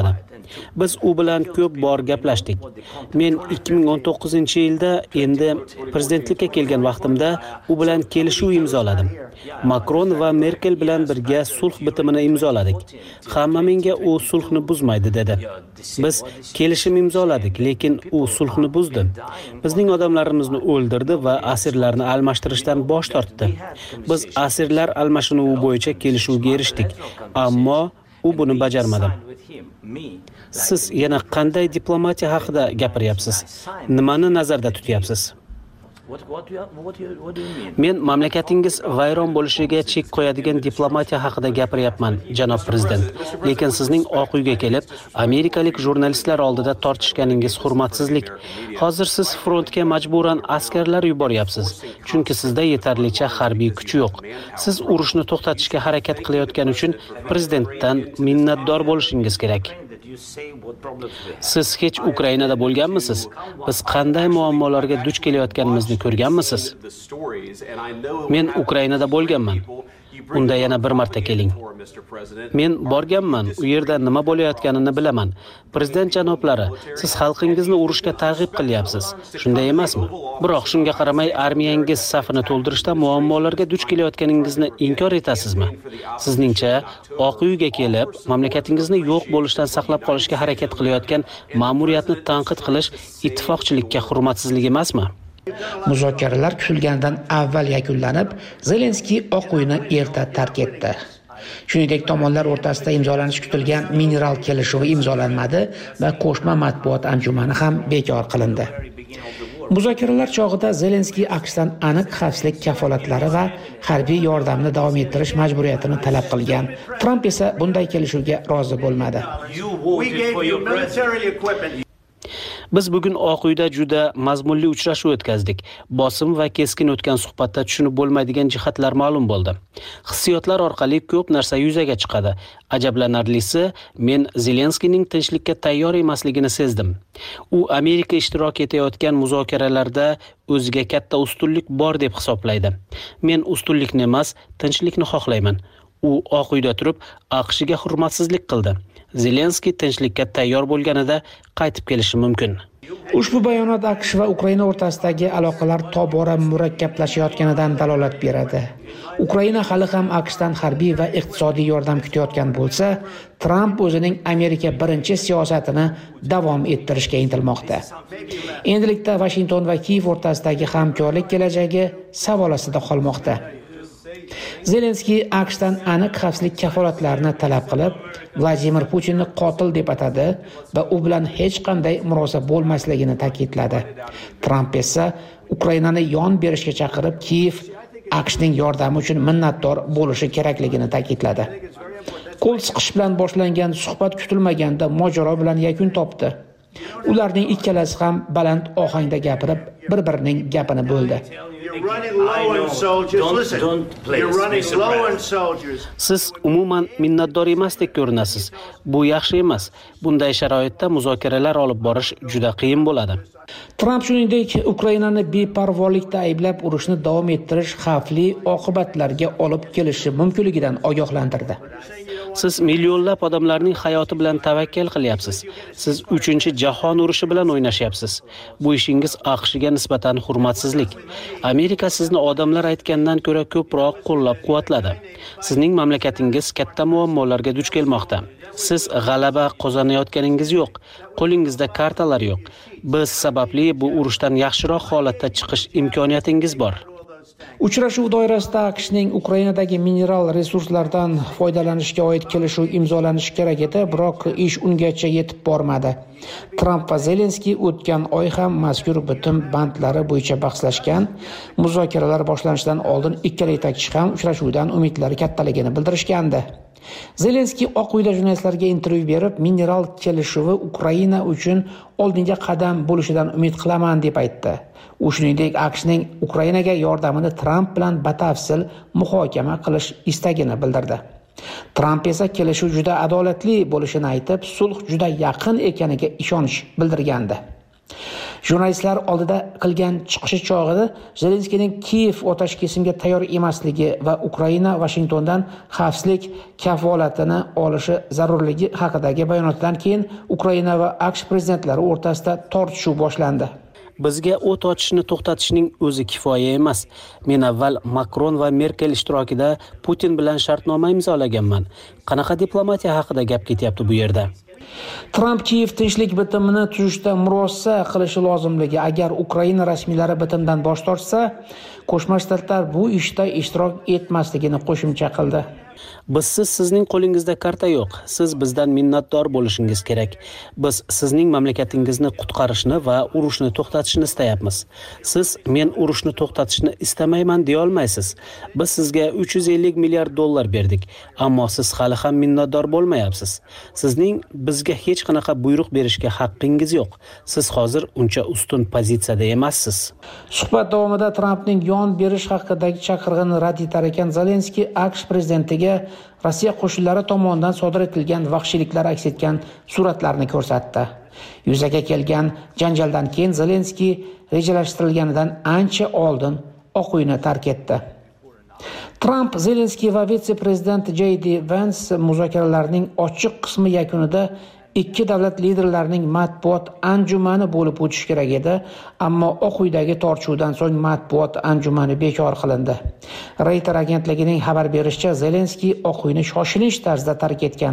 Biz u bilan ko'p bor gaplashdik. Men ikki ming o'n to'qqizinchi yilda endi prezidentlikka kelgan vaqtimda u bilan kelishuv imzoladim. Makron va Merkel bilan birga sulh bitimini imzoladik. Hamma menga u sulhni buzmaydi dedi. Biz kelishim imzoladik, lekin u sulhni buzdi. Bizning odamlarimizni o'ldirdi va asirlarni almashtirishdan bosh tortdi. Biz asirlar almashinuvi bo'yicha kelishuvga erishdik, ammo u buni bajarmadi. Siz yana qanday diplomatiya haqida gapiryapsiz? Nimani nazarda tutyapsiz? Men mamlakatingiz vayron bo'lishiga chek qo'yadigan diplomatiya haqida gapiryapman, janob prezident. Lekin sizning Oq uyga kelib, amerikalik jurnalistlar oldida tortishganingiz hurmatsizlik. Hozir siz frontga majburan askarlar yuboryapsiz, chunki sizda yetarlicha harbiy kuch yo'q. Siz urushni to'xtatishga harakat qilayotgani uchun prezidentdan minnatdor bo'lishingiz kerak. Siz hech Ukrainada bo'lganmisiz? Biz qanday muammolarga duch kelayotganimizni ko'rganmisiz? Men Ukrainada bo'lganman. Unda yana bir marta keling. Men borganman, u yerda nima bo'layotganini bilaman. Prezident janoblari, siz xalqingizni urushga targ'ib qilyapsiz. Shunday emasmi? Biroq shunga qaramay armiyangiz safini to'ldirishda muammolarga duch kelayotganingizni inkor etasizmi? Sizningcha Oq uyga kelib, mamlakatingizni yo'q bo'lishdan saqlab qolishga harakat qilayotgan ma'muriyatni tanqid qilish ittifoqchilikka hurmatsizlik emasmi? Muzokaralar kutilganidan avval yakunlanib, Zelenskiy Oq uyni erta tark etdi. Shuningdek, tomonlar o'rtasida imzolanishi kutilgan mineral kelishuvi imzolanmadi va qo'shma matbuot anjumani ham bekor qilindi. Muzokaralar chog'ida Zelenskiy AQShdan aniq xavfsizlik kafolatlari va harbiy yordamni davom ettirish majburiyatini talab qilgan. Tramp esa bunday kelishuvga rozi bo'lmadi. Biz bugun Oq uyda juda mazmunli uchrashuv o'tkazdik. Bosim va keskin o'tgan suhbatda tushunib bo'lmaydigan jihatlar ma'lum bo'ldi. Hissiyotlar orqali ko'p narsa yuzaga chiqadi. Ajablanarlisi, men Zelenskiyning tinchlikka tayyor emasligini sezdim. U Amerika ishtirok etayotgan muzokaralarda o'ziga katta ustunlik bor deb hisoblaydi. Men ustunlikni emas, tinchlikni xohlayman. U Oq uyda turib, AQShga hurmatsizlik qildi. Zelenskiy tinchlikka tayyor bo'lganida qaytib kelishi mumkin. Ushbu bayonot AQSh va Ukraina o'rtasidagi aloqalar tobora murakkablashayotganidan dalolat beradi. Ukraina hali ham AQShdan harbiy va iqtisodiy yordam kutayotgan bo'lsa, Tramp o'zining Amerika birinchi siyosatini davom ettirishga intilmoqda. Endilikda Washington va Kiyev o'rtasidagi hamkorlik kelajagi savol ostida qolmoqda. Zelenskiy AQShdan aniq xavfsizlik kafolatlarini talab qilib, Vladimir Putinni qotil deb atadi va u bilan hech qanday murosa bo'lmasligini ta'kidladi. Tramp esa Ukrainani yon berishga chaqirib, Kiyev AQShning yordami uchun minnatdor bo'lishi kerakligini ta'kidladi. Qo'l siqish bilan boshlangan suhbat kutilmaganda mojaro bilan yakun topdi. Ularning ikkalasi ham baland ohangda gapirib, bir-birining gapini bo'ldi. Siz umuman minnatdor emasdek ko'rinasiz. Bu yaxshi emas. Bunday sharoitda muzokaralar olib borish juda qiyin bo'ladi. Tramp shuningdek Ukrainani beparvolikda ayblab, urushni davom ettirish xavfli oqibatlarga olib kelishi mumkinligidan ogohlantirdi. Siz millionlab odamlarning hayoti bilan tavakkal qilyapsiz. Siz uchinchi jahon urushi bilan o'ynashyapsiz. Bu ishingiz AQShga nisbatan hurmatsizlik. Amerika sizni odamlar aytgandan ko'ra ko'proq qo'llab-quvvatladi. Sizning mamlakatingiz katta muammolarga duch kelmoqda. Siz g'alaba qozonayotganingiz yo'q. Qo'lingizda kartalar yo'q. Biz sababli bu urushdan yaxshiroq holatda chiqish imkoniyatingiz bor. Uchrashuv doirasida AQShning Ukrainadagi mineral resurslardan foydalanishga oid kelishuv imzolanishi kerak edi, biroq ish ungacha yetib bormadi. Tramp va Zelenskiy o'tgan oy ham mazkur bitim bandlari bo'yicha bahslashgan. Muzokaralar boshlanishidan oldin ikkala yetakchi ham uchrashuvdan umidlari kattaligini bildirishgandi. Zelenskiy Oq uyda jurnalistlarga intervyu berib, mineral kelishuvi Ukraina uchun oldinga qadam bo'lishidan umid qilaman deb aytdi. U shuningdek AQShning Ukrainaga yordamini Tramp bilan batafsil muhokama qilish istagini bildirdi. Tramp esa kelishuv juda adolatli bo'lishini aytib, sulh juda yaqin ekaniga ishonch bildirgandi. Jurnalistlar oldida qilgan chiqishi chog'ida Zelenskiyning Kiyev otash kesimga tayyor emasligi va Ukraina Washingtondan xavfsizlik kafolatini olishi zarurligi haqidagi bayonotdan keyin Ukraina va AQSh prezidentlari o'rtasida tortishuv boshlandi. Bizga o't ochishni to'xtatishning o'zi kifoya emas. Men avval Makron va Merkel ishtirokida Putin bilan shartnoma imzolaganman. Qanaqa diplomatiya haqida gap ketyapti bu yerda? Tramp Kiyev tinchlik bitimini tuzishda murosa qilishi lozimligi, agar Ukraina rasmiylari bitimdan bosh tortsa, Qo'shma Shtatlar bu ishda ishtirok etmasligini qo'shimcha qildi. Bizsiz sizning qo'lingizda karta yo'q. Siz bizdan minnatdor bo'lishingiz kerak. Biz sizning mamlakatingizni qutqarishni va urushni to'xtatishni istayapmiz. Siz men urushni to'xtatishni istamayman deya olmaysiz. Biz sizga uch yuz ellik milliard dollar berdik, ammo siz hali ham minnatdor bo'lmayapsiz. Sizning bizga hech qanaqa buyruq berishga haqqingiz yo'q. Siz hozir uncha ustun pozitsiyada emassiz. Suhbat davomida Trampning yon berish haqidagi chaqirig'ini rad etar ekan Zelenskiy AQSh prezidentiga Rossiya qo'shinlari tomonidan sodir etilgan vahshiyliklar aks etgan suratlarni ko'rsatdi. Yuzaga kelgan janjaldan keyin Zelenskiy rejalashtirilganidan ancha oldin Oq uyni tark etdi. Tramp, Zelenskiy va vitse-prezident J D Vance muzokaralarning ochiq qismi yakunida ikki davlat liderlarining matbuot anjumani bo'lib o'tishi kerak edi, ammo Oq uydagi tortishuvdan so'ng matbuot anjumani bekor qilindi. Reuters agentligining xabar berishicha, Zelenskiy Oq uyni shoshilinch tarzda tark etgan.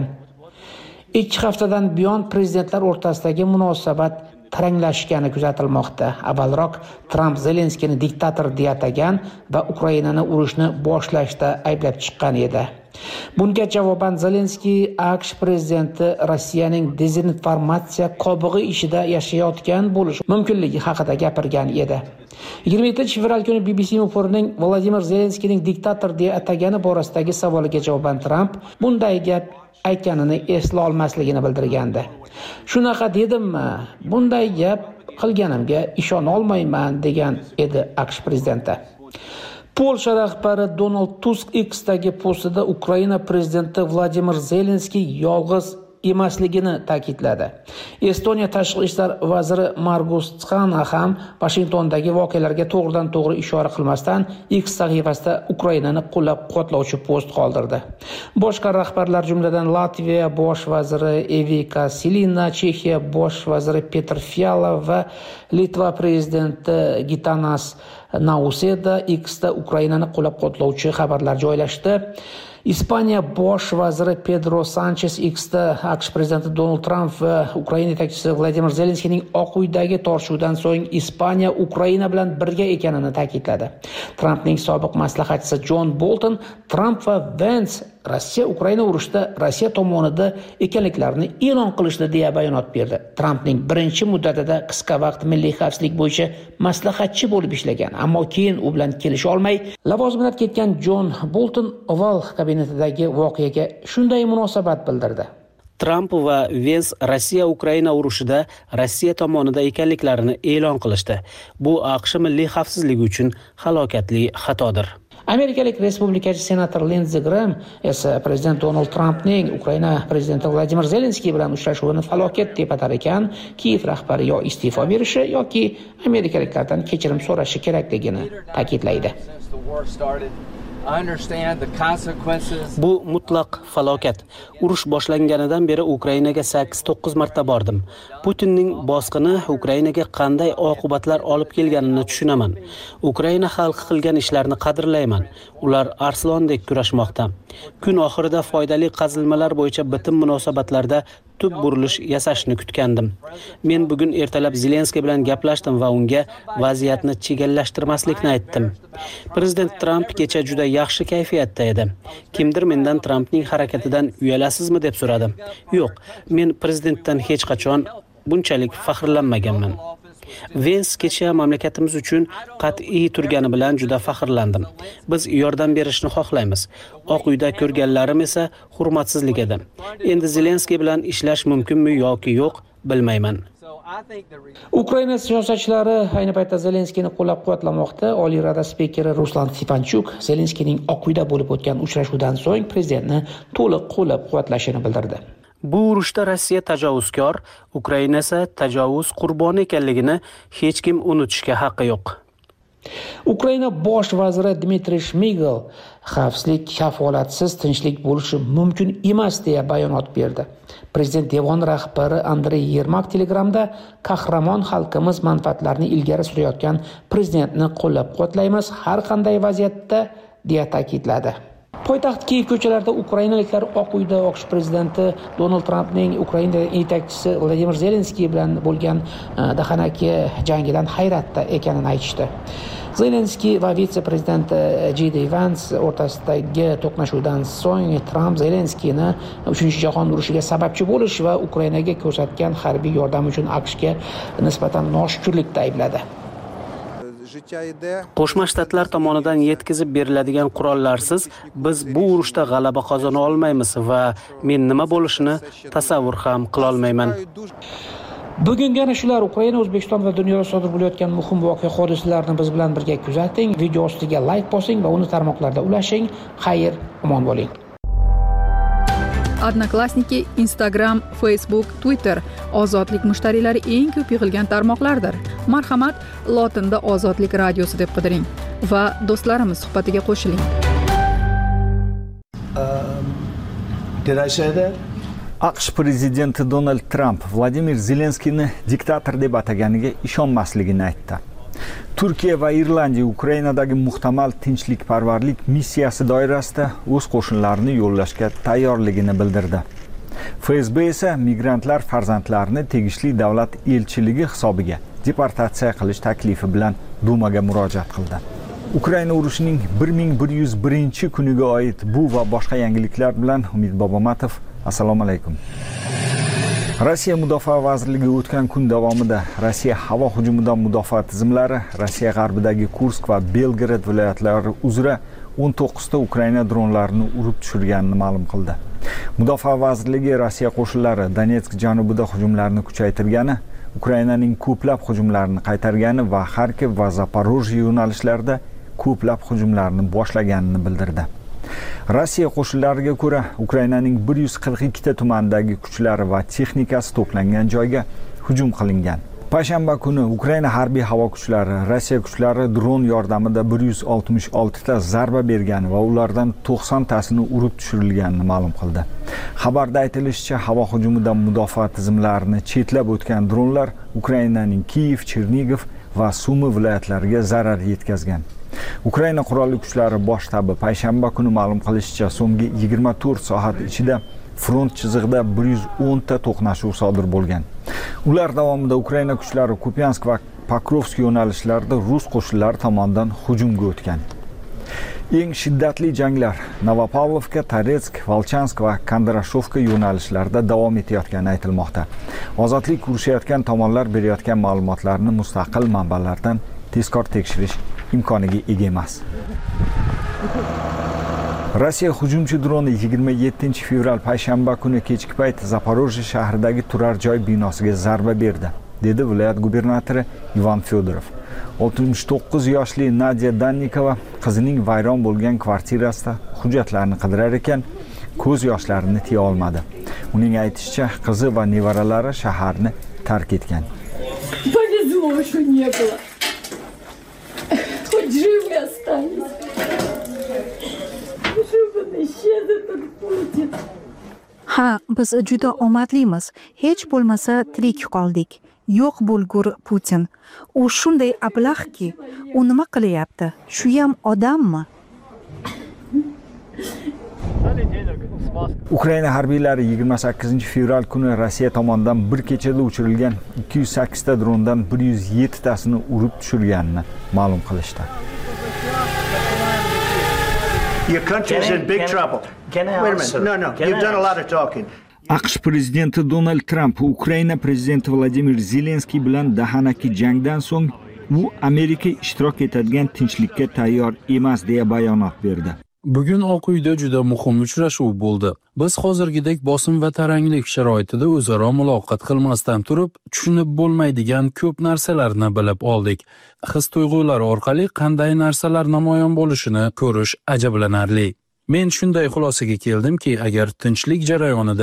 Ikki haftadan buyon prezidentlar o'rtasidagi munosabat taranglashgani kuzatilmoqda. Avvalroq Tramp Zelenskiyni diktator deya atagan va Ukrainani urushni boshlashda ayblab chiqqan edi. Bunga javoban Zelenskiy AQSh prezidenti Rossiyaning dezinformatsiya qobig'i ishida yashayotgan bo'lishi mumkinligi haqida gapirgan edi. yigirma yettinchi fevral kuni B B C muxbirining Vladimir Zelenskiyning diktator deya atagani borasidagi savoliga javoban Tramp bunday gap aytganini esla olmasligini bildirgandi. Shunaqa dedimmi? Bunday gap qilganimga ishona olmayman degan edi AQSh prezidenti. Polsha rahbari Donald Tusk X'dagi postida Ukraina prezidenti Vladimir Zelenskiy yolg'iz emasligini ta'kidladi. Estoniya tashqi ishlar vaziri Margus Tsxana ham Washingtondagi voqealarga to'g'ridan to'g'ri ishora qilmasdan X sahifasida Ukrainani qo'llab-quvvatlovchi post qoldirdi. Boshqa rahbarlar, jumladan Latviya bosh vaziri Evika Silina, Chexiya bosh vaziri Petr Fiala va Litva prezidenti Gitanas Nauseda X'da Ukrainani qo'llab-quvvatlovchi xabarlar joylashdi. Ispaniya bosh vaziri Pedro Sanchez X'da AQSh prezidenti Donald Trump va Ukraina yetakchisi Vladimir Zelenskiyning Oq uydagi tortishuvdan so'ng Ispaniya Ukraina bilan birga ekanini ta'kidladi. Trumpning sobiq maslahatchisi John Bolton Trump va Vance Rossiya Ukraina urushida Rossiya tomonida ekanliklarini e'lon qilishdi deya bayonot berdi. Trumpning birinchi muddatida qisqa vaqt milliy xavfsizlik bo'yicha maslahatchi bo'lib ishlagan, ammo keyin u bilan kelisha olmay lavozimidan ketgan John Bolton Oval kabinetidagi voqeaga shunday munosabat bildirdi. Tramp va Vance Rossiya Ukraina urushida Rossiya tomonida ekanliklarini e'lon qilishdi. Bu AQSh milliy xavfsizligi uchun halokatli xatodir. Amerikalik respublikachi senator Lindsey Graham esa prezident Donald Trampning Ukraina prezidenti Vladimir Zelenskiy bilan uchrashuvini falokat deb atar ekan, Kiyev rahbari yo iste'fo berishi yoki amerikaliklardan kechirim so'rashi kerakligini ta'kidlaydi. Bu mutlaq falokat. Urush boshlanganidan beri Ukrainaga sakkiz to'qqiz marta bordim. Putinning bosqini Ukrainaga qanday oqibatlar olib kelganini tushunaman. Ukraina xalqi qilgan ishlarni qadrlayman. Ular arslondek kurashmoqda. Kun oxirida foydali qazilmalar bo'yicha bitim munosabatlarda tub burilish yasashni kutgandim. Men bugun ertalab Zelenskiy bilan gaplashdim va unga vaziyatni chigallashtirmaslikni aytdim. Prezident Tramp kecha juda yaxshi kayfiyatda edi. Kimdir mendan Trampning harakatidan uyalasizmi deb so'radi. Yo'q, men prezidentdan hech qachon bunchalik faxrlanmaganman. Vance kecha mamlakatimiz uchun qat'iy turgani bilan juda faxrlandim. Biz yordam berishni xohlaymiz. Oq uyda ko'rganlarim esa hurmatsizlik edi. Endi Zelenskiy bilan ishlash mumkinmi yoki yo'q, bilmayman. Ukraina siyosatchilari ayni paytda Zelenskiyni qo'llab-quvvatlamoqda. Oliy Rada spikeri Ruslan Stefanchuk Zelenskiyning Oq uyda bo'lib o'tgan uchrashuvdan so'ng prezidentni to'liq qo'llab-quvvatlashini bildirdi. Bu urushda Rossiya tajovuzkor, Ukraina esa tajovuz qurboni ekanligini hech kim unutishga haqqi yo'q. Ukraina bosh vaziri Dmitriy Shmigel xavfsizlik kafolatsiz tinchlik bo'lishi mumkin emas deya bayonot berdi. Prezident devon rahbari Andrey Yermak Telegramda qahramon xalqimiz manfaatlarini ilgari surayotgan prezidentni qo'llab-quvvatlaymiz har qanday vaziyatda deya ta'kidladi. Poytaxt Kiyev ko'chalarida ukrainaliklar Oq uyda AQSh prezidenti Donald Trampning Ukraina yetakchisi Vladimir Zelenskiy bilan bo'lgan dahanaki jangidan hayratda ekanini aytishdi. Zelenskiy va vitse-prezident J D Vance o'rtasidagi to'qnashuvdan so'ng Tramp Zelenskiyni uchinchi jahon urushiga sababchi bo'lish va Ukrainaga ko'rsatgan harbiy yordam uchun AQShga nisbatan noshukrlikda aybladi. Qo'shma Shtatlar tomonidan yetkazib beriladigan qurollarsiz biz bu urushda g'alaba qozona olmaymiz va men nima bo'lishini tasavvur ham qila olmayman. Bugungi ana shular Ukraina, O'zbekiston va dunyoda sodir bo'layotgan muhim voqea hodisalarni biz bilan birga kuzating, video ostiga like bosing va uni tarmoqlarda ulashing. Xayr, omon bo'ling. Odnoklassniki, Instagram, Facebook, Twitter ozodlik mushtariylari eng ko'p yig'ilgan tarmoqlardir. Marhamat, lotinda Ozodlik radiosi deb qidiring va do'stlarimiz suhbatiga qo'shiling. Um, did I say that? AQSh prezidenti Donald Tramp Vladimir Zelenskiyni diktator deb ataganiga ishonmasligini aytdi. Turkiya va Irlandiya Ukrainadagi muhtamal tinchlikparvarlik missiyasi doirasida o'z qo'shinlarini yo'llashga tayyorligini bildirdi. F S B esa migrantlar farzandlarini tegishli davlat elchiligi hisobiga deportatsiya qilish taklifi bilan Dumaga murojaat qildi. Ukraina urushining bir ming bir yuz birinchi kuniga oid bu va boshqa yangiliklar bilan Umid Bobomatov. Assalomu alaykum. Rossiya Mudofaa vazirligi o'tgan kun davomida Rossiya havo hujumidan mudofaa tizimlari Rossiya g'arbidagi Kursk va Belgrad viloyatlari uzra o'n to'qqizta Ukraina dronlarini urib tushirganini ma'lum qildi. Mudofaa vazirligi Rossiya qo'shinlari Donetsk janubida hujumlarni kuchaytirgani, Ukrainaning ko'plab hujumlarini qaytargani va Kharkiv va Zaporojye yo'nalishlarida ko'plab hujumlarni boshlaganini bildirdi. Rossiya qo'shinlariga ko'ra, Ukrainaning bir yuz qirq ikkita tumanidagi kuchlari va texnikasi to'plangan joyga hujum qilingan. Payshanba kuni Ukraina harbiy havo kuchlari Rossiya kuchlari dron yordamida bir yuz oltmish oltita zarba bergan va ulardan to'qson tasini urib tushirilganini ma'lum qildi. Xabarda aytilishicha, havo hujumidan mudofaa tizimlarini chetlab o'tgan dronlar Ukrainaning Kiyev, Chernigov va Sumi viloyatlariga zarar yetkazgan. Ukraina qurolli kuchlari bosh shtabi payshanba kuni ma'lum qilishicha, so'nggi yigirma to'rt soat ichida front chizig'ida bir yuz o'n ta to'qnashuv sodir bo'lgan. Ular davomida Ukraina kuchlari Kupiansk va Pokrovsk yo'nalishlarida rus qo'shinlari tomonidan hujumga o'tgan. Eng shiddatli janglar Novopavlovka, Toretsk, Volchansk va Kondrashevka yo'nalishlarida davom etayotgani aytilmoqda. Ozodlik urushayotgan tomonlar berayotgan ma'lumotlarni mustaqil manbalardan tezkor tekshirish imkoniga ega emas. Rossiya hujumchi droni yigirma yettinchi fevral payshanba kuni kechki payt Zaporojye shahridagi turar joy binosiga zarba berdi, dedi viloyat gubernatori Ivan Fedorov. oltmish to'qqiz yoshli Nadia Dannikova qizining vayron bo'lgan kvartirasida hujjatlarni qidirar ekan, ko'z yoshlarini tiya olmadi. Uning aytishicha, qizi va nevaralari shaharni tark etgan. Повезло, что не было. Хоть живы остались. Ha, biz juda omadlimiz. Hech bo'lmasa tirik qoldik. Yo'q bo'lgur Putin. U shunday ablahki, u nima qilyapti? Shu ham odammi? Ukraina harbiylari yigirma sakkizinchi fevral kuni Rossiya tomonidan bir kechada uchirilgan ikki yuz sakkiz ta drondan bir yuz yetti tasini urib tushirganini ma'lum qilishdi. Your country is in big trouble. Wait a minute. No, no. You've done a lot of talking. AQSh prezidenti Donald Tramp Ukraina prezidenti Vladimir Zelenskiy bilan dahanaki jangdan so'ng u Amerika ishtirok etadigan tinchlikka tayyor emas deya bayonot berdi. Bugun Oq uyda juda muhim uchrashuv bo'ldi. Biz hozirgidek bosim va taranglik sharoitida o'zaro muloqot qilmasdan turib, tushunib bo'lmaydigan ko'p narsalarni bilib oldik. His-tuyg'ular orqali qanday narsalar namoyon bo'lishini ko'rish ajablanarli. Men shunday xulosaga keldimki, agar tinchlik jarayonida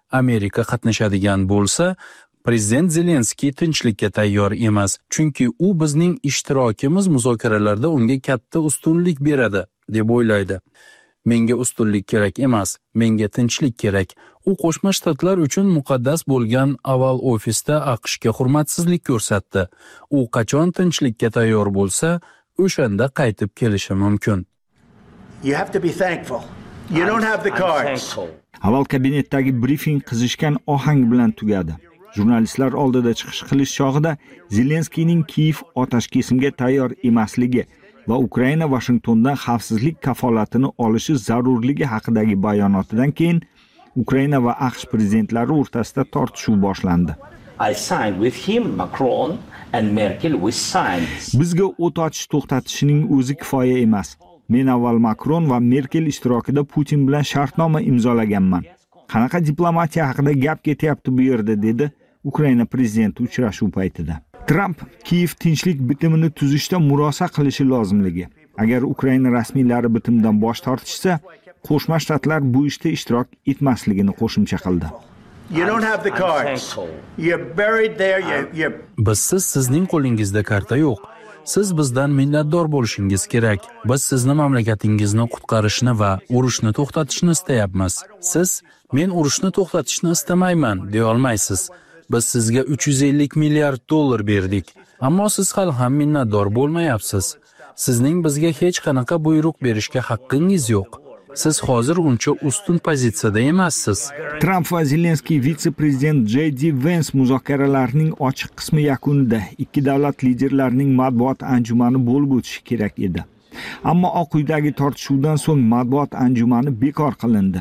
Amerika qatnashadigan bo'lsa, Prezident Zelenskiy tinchlikka tayyor emas, chunki u bizning ishtirokimiz muzokaralarda unga katta ustunlik beradi deb o'ylaydi. Menga ustunlik kerak emas, menga tinchlik kerak. U Qo'shma Shtatlar uchun muqaddas bo'lgan Oval ofisda AQShga hurmatsizlik ko'rsatdi. U qachon tinchlikka tayyor bo'lsa, o'shanda qaytib kelishi mumkin. You have to be thankful. You don't have the cards. Avval kabinetdagi brifing qizishgan ohang bilan tugadi. Jurnalistlar oldida chiqish qilish chog'ida Zelenskiyning Kiyev otashkesimga tayyor emasligi va Ukraina Washingtondan xavfsizlik kafolatini olishi zarurligi haqidagi bayonotidan keyin Ukraina va AQSh prezidentlari o'rtasida tortishuv boshlandi. I signed with him, Macron and Merkel we signed. Bizga o't ochish to'xtatishining o'zi kifoya emas. Men avval Macron va Merkel ishtirokida Putin bilan shartnoma imzolaganman. Qanaqa diplomatiya haqida gap ketyapti bu yerda, dedi Ukraina prezidenti uchrashuv paytida. Trump Kiyev tinchlik bitimini tuzishda murosa qilishi lozimligi. Agar Ukraina rasmiylari bitimdan bosh tortishsa, Qo'shma Shtatlar bu ishda ishtirok etmasligini qo'shimcha qildi. You don't have the cards. You're buried there. You're, you're... Bizsiz sizning qo'lingizda karta yo'q. Siz bizdan minnatdor bo'lishingiz kerak. Biz sizni mamlakatingizni qutqarishni va urushni to'xtatishni istayapmiz. Siz men urushni to'xtatishni istamayman deya olmaysiz. Biz sizga uch yuz ellik milliard dollar berdik, ammo siz hali ham minnatdor bo'lmayapsiz. Sizning bizga hech qanaqa buyruq berishga haqqingiz yo'q. Siz hozir uncha ustun pozitsiyada emassiz. Trump va Zelenskiy vitse-prezident J D Vance muzokaralarining ochiq qismi yakunida ikki davlat liderlarining matbuot anjumani bo'lib o'tishi kerak edi. Ammo Oq uydagi tortishuvdan so'ng matbuot anjumani bekor qilindi.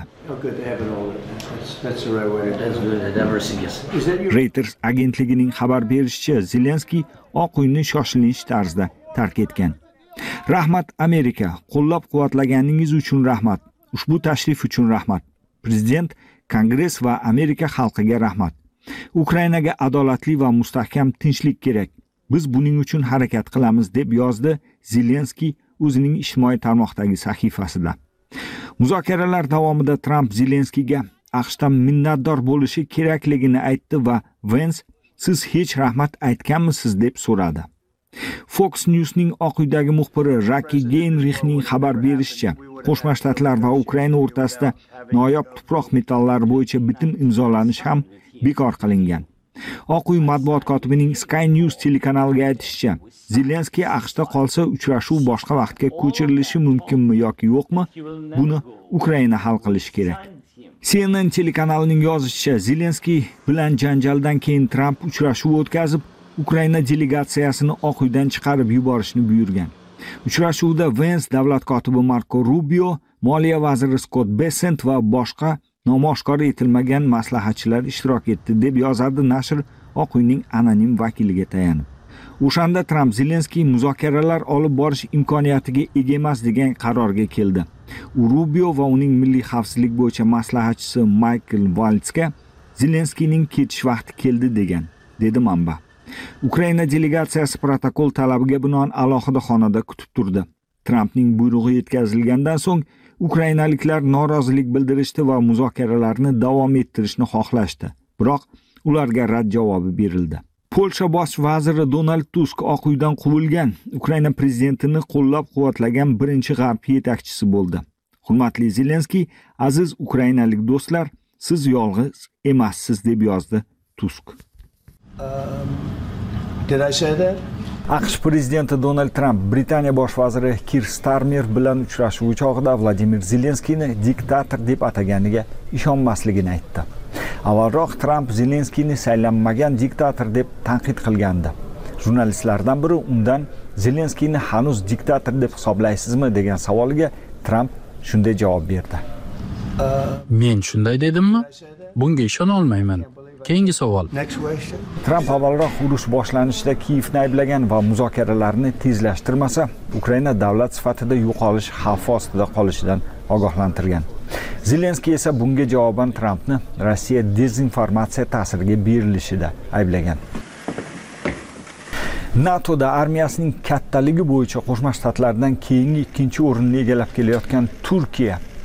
Reuters agentligining xabar berishicha, Zelenskiy Oq uyni shoshilinch tarzda tark etgan. Rahmat Amerika, qo'llab-quvvatlaganingiz uchun rahmat. Ushbu tashrif uchun rahmat. Prezident, Kongress va Amerika xalqiga rahmat. Ukrainaga adolatli va mustahkam tinchlik kerak. Biz buning uchun harakat qilamiz, deb yozdi Zelenskiy o'zining ijtimoiy tarmoqdagi sahifasida. Muzokaralar davomida Trump Zelenskiyga AQShdan minnatdor bo'lishi kerakligini aytdi va Vance, siz hech rahmat aytganmisiz deb so'radi. Fox News'ning Oq uydagi muxbiri Raki Geinrichning xabar berishicha, Qo'shma Shtatlar va Ukraina o'rtasida noyob tuproq metallari bo'yicha bitim imzolanishi ham bekor qilingan. Oq uy matbuot kotibining Sky News telekanaliga aytishicha, Zelenskiy AQShda qolsa uchrashuv boshqa vaqtga ko'chirilishi mumkinmi yoki yo'qmi, buni Ukraina hal qilishi kerak. C N N telekanalining yozishicha, Zelenskiy bilan janjaldan keyin Trump uchrashuv o'tkazib, Ukraina delegatsiyasini Oq uydan chiqarib yuborishni buyurgan. Uchrashuvda Vance davlat kotibi Marco Rubio, moliya vaziri Scott Bessent va boshqa nomoshkor etilmagan maslahatchilar ishtirok etdi, deb yozadi nashr Oq uyning anonim vakiliga tayanib. O'shanda Trump Zelenskiy muzokaralar olib borish imkoniyatiga ega emas degan qarorga keldi. U Rubio va uning milliy xavfsizlik bo'yicha maslahatchisi Michael Waltzga Zelenskiyning ketish vaqti keldi degan, dedi manba. Ukraina delegatsiyasi protokol talabiga binoan alohida xonada kutib turdi. Trumpning buyrug'i yetkazilgandan so'ng Ukrainaliklar norozilik bildirishdi va muzokaralarni davom ettirishni xohlashdi. Biroq ularga rad javobi berildi. Polsha bosh vaziri Donald Tusk Oq uydan quvilgan Ukraina prezidentini qo'llab-quvvatlagan birinchi g'arb yetakchisi bo'ldi. Hurmatli Zelenskiy, aziz ukrainalik do'stlar, siz yolg'iz emassiz, deb yozdi Tusk. Um, did I say that? AQSh prezidenti Donald Trump Britaniya bosh vaziri Keir Starmer bilan uchrashuv chog'ida Vladimir Zelenskiyni diktator deb ataganiga ishonmasligini aytdi. Avvalroq Trump Zelenskiyni saylanmagan diktator deb tanqid qilgandi. Jurnalistlardan biri undan Zelenskiyni hanuz diktator deb hisoblaysizmi degan savoliga Trump shunday javob berdi. Men shunday dedimmi? Bunga ishona olmayman. Keyingi savol. Trump avvalroq urush boshlanishida Kiyevni ayblagan va muzokaralarni tezlashtirmasa, Ukraina davlat sifatida yo'qolish xavfi ostida qolishidan ogohlantirgan. Zelenskiy esa bunga javoban Trumpni Rossiya dezinformatsiya ta'siriga berilishida ayblagan. NATOda armiyasining kattaligi bo'yicha Qo'shma Shtatlardan keyingi ikkinchi o'rinni egallab kelayotgan Turkiya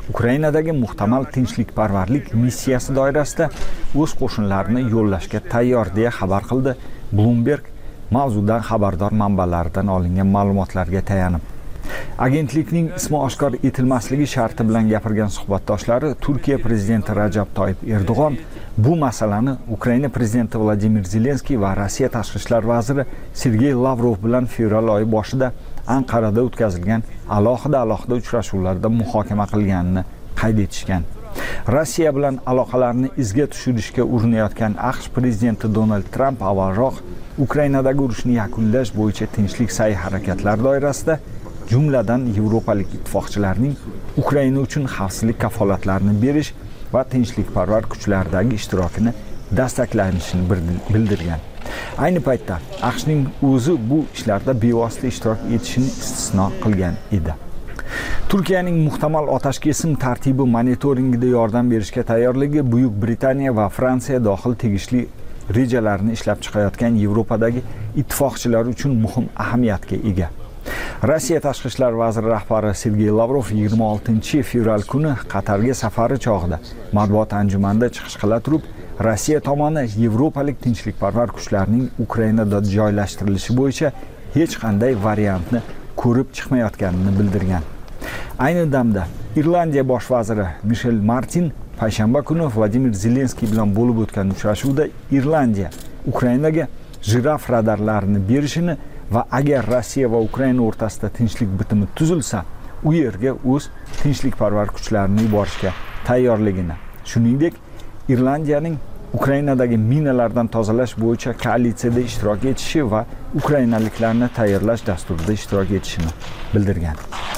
Ukrainadagi muhtamal tinchlikparvarlik missiyasi doirasida o'z qo'shinlarini yo'llashga tayyor deya xabar qildi Bloomberg mavzudan xabardor manbalaridan olingan ma'lumotlarga tayanib. Agentlikning ismi oshkor etilmasligi sharti bilan gapirgan suhbatdoshlari Turkiya prezidenti Rajab Toyyib Erdo'g'on bu masalani Ukraina prezidenti Vladimir Zelenskiy va Rossiya tashqi ishlar vaziri Sergey Lavrov bilan fevral oyi boshida Anqarada o'tkazilgan alohida-alohida uchrashuvlarda muhokama qilganini qayd etishgan. Rossiya bilan aloqalarni izga tushirishga urinayotgan AQSh prezidenti Donald Tramp avvalroq Ukrainadagi urushni yakunlash bo'yicha tinchlik sa'y-harakatlar doirasida jumladan Yevropalik ittifoqchilarning Ukraina uchun xavfsizlik kafolatlarini berish va tinchlikparvar kuchlardagi ishtirokini dastaklanishini bildirgan. Ayni paytda AQShning o'zi bu ishlarda bevosita ishtirok etishini istisno qilgan edi. Turkiyaning muhtamal otashkesim tartibi monitoringida yordam berishga tayyorligi Buyuk Britaniya va Fransiya dohil tegishli rejalarni ishlab chiqayotgan Yevropadagi ittifoqchilar uchun muhim ahamiyatga ega. Rossiya tashqi ishlar vaziri rahbari Sergey Lavrov yigirma oltinchi fevral kuni Qatarga safari chog'ida matbuot anjumanida chiqish qila turib, Rossiya tomoni Yevropalik tinchlikparvar kuchlarning Ukrainada joylashtirilishi bo'yicha hech qanday variantni ko'rib chiqmayotganini bildirgan. Ayni damda Irlandiya bosh vaziri Michel Martin payshanba kuni Vladimir Zelenskiy bilan bo'lib o'tgan uchrashuvda Irlandiya Ukrainaga jiraf radarlarini berishini va agar Rossiya va Ukraina o'rtasida tinchlik bitimi tuzilsa, u yerga o'z tinchlikparvar kuchlarini yuborishga tayyorligini, shuningdek, Irlandiyaning Ukrainadagi minalardan tozalash bo'yicha koalitsiyada ishtirok etishi va ukrainaliklarni tayyorlash dasturida ishtirok etishini bildirgan.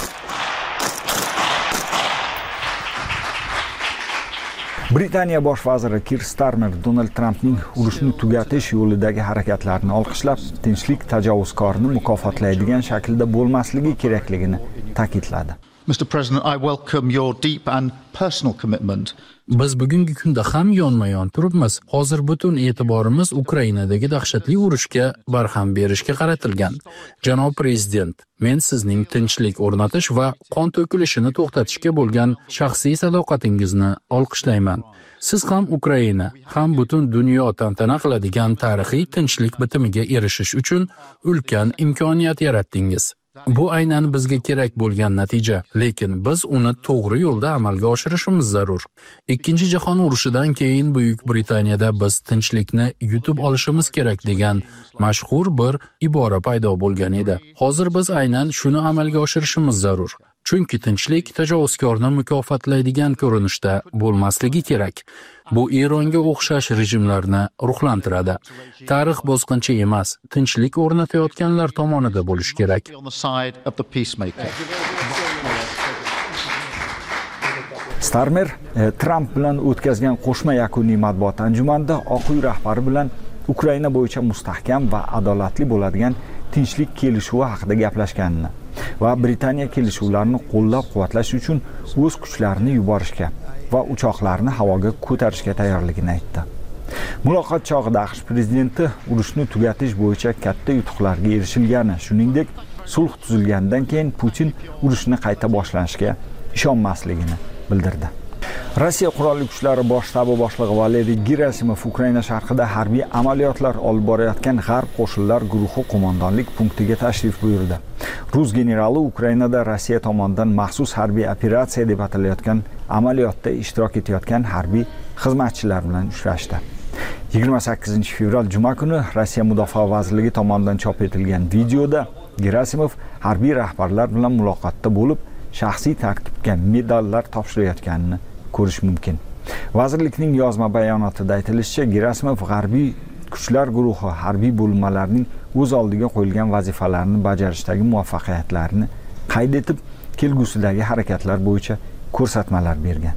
Britaniya bosh vaziri Keir Starmer Donald Trampning urushni tugatish yo'lidagi harakatlarini olqishlab, tinchlik tajovuzkorni mukofotlaydigan shaklda bo'lmasligi kerakligini ta'kidladi. Mister President, I welcome your deep and personal commitment. Biz bugungi kunda ham yonma-yon turibmiz. Hozir butun e'tiborimiz Ukrainadagi dahshatli urushga barham berishga qaratilgan. Janob prezident, men sizning tinchlik o'rnatish va qon to'kilishini to'xtatishga bo'lgan shaxsiy sadoqatingizni olqishlayman. Siz ham Ukraina, ham butun dunyo tantana qiladigan tarixiy tinchlik bitimiga erishish uchun ulkan imkoniyat yaratdingiz. Bu aynan bizga kerak bo'lgan natija, lekin biz uni to'g'ri yo'lda amalga oshirishimiz zarur. Ikkinchi jahon urushidan keyin Buyuk Britaniyada biz tinchlikni yutib olishimiz kerak degan mashhur bir ibora paydo bo'lgan edi. Hozir biz aynan shuni amalga oshirishimiz zarur. Chunki tinchlik tajovuzkorni mukofotlaydigan ko'rinishda bo'lmasligi kerak. Bu Eronga o'xshash rejimlarni ruhlantiradi. Tarix bosqinchi emas, tinchlik o'rnatayotganlar tomonida bo'lish kerak. Starmer Tramp bilan o'tkazgan qo'shma yakuniy matbuot anjumanida Oq uy rahbari bilan Ukraina bo'yicha mustahkam va adolatli bo'ladigan tinchlik kelishuvi haqida gaplashganini va Britaniya kelishuvlarini qo'llab-quvvatlash uchun o'z kuchlarini yuborishga va uchoqlarni havoga ko'tarishga tayyorligini aytdi. Muloqot chog'ida AQSh prezidenti urushni tugatish bo'yicha katta yutuqlarga erishilgani, shuningdek, sulh tuzilgandan keyin Putin urushni qayta boshlanishiga ishonmasligini bildirdi. Rossiya qurolli kuchlari bosh shtabi boshlig'i Valeriy Gerasimov Ukraina sharqida harbiy amaliyotlar olib borayotgan G'arb qo'shinlar guruhi qo'mondonlik punktiga tashrif buyurdi. Rus generali Ukrainada Rossiya tomonidan maxsus harbiy operatsiya deb atalayotgan amaliyotda ishtirok etayotgan harbiy xizmatchilar bilan uchrashdi. yigirma sakkizinchi fevral juma kuni Rossiya Mudofaa vazirligi tomonidan chop etilgan videoda Gerasimov harbiy rahbarlar bilan muloqotda bo'lib, shaxsiy tarkibga medallar topshirayotganini ko'rish mumkin. Vazirlikning yozma bayonotida aytilishicha, Gerasimov harbiy kuchlar guruhi harbiy bo'linmalarining o'z oldiga qo'yilgan vazifalarni bajarishdagi muvaffaqiyatlarini qayd etib, kelgusidagi harakatlar bo'yicha ko'rsatmalar bergan.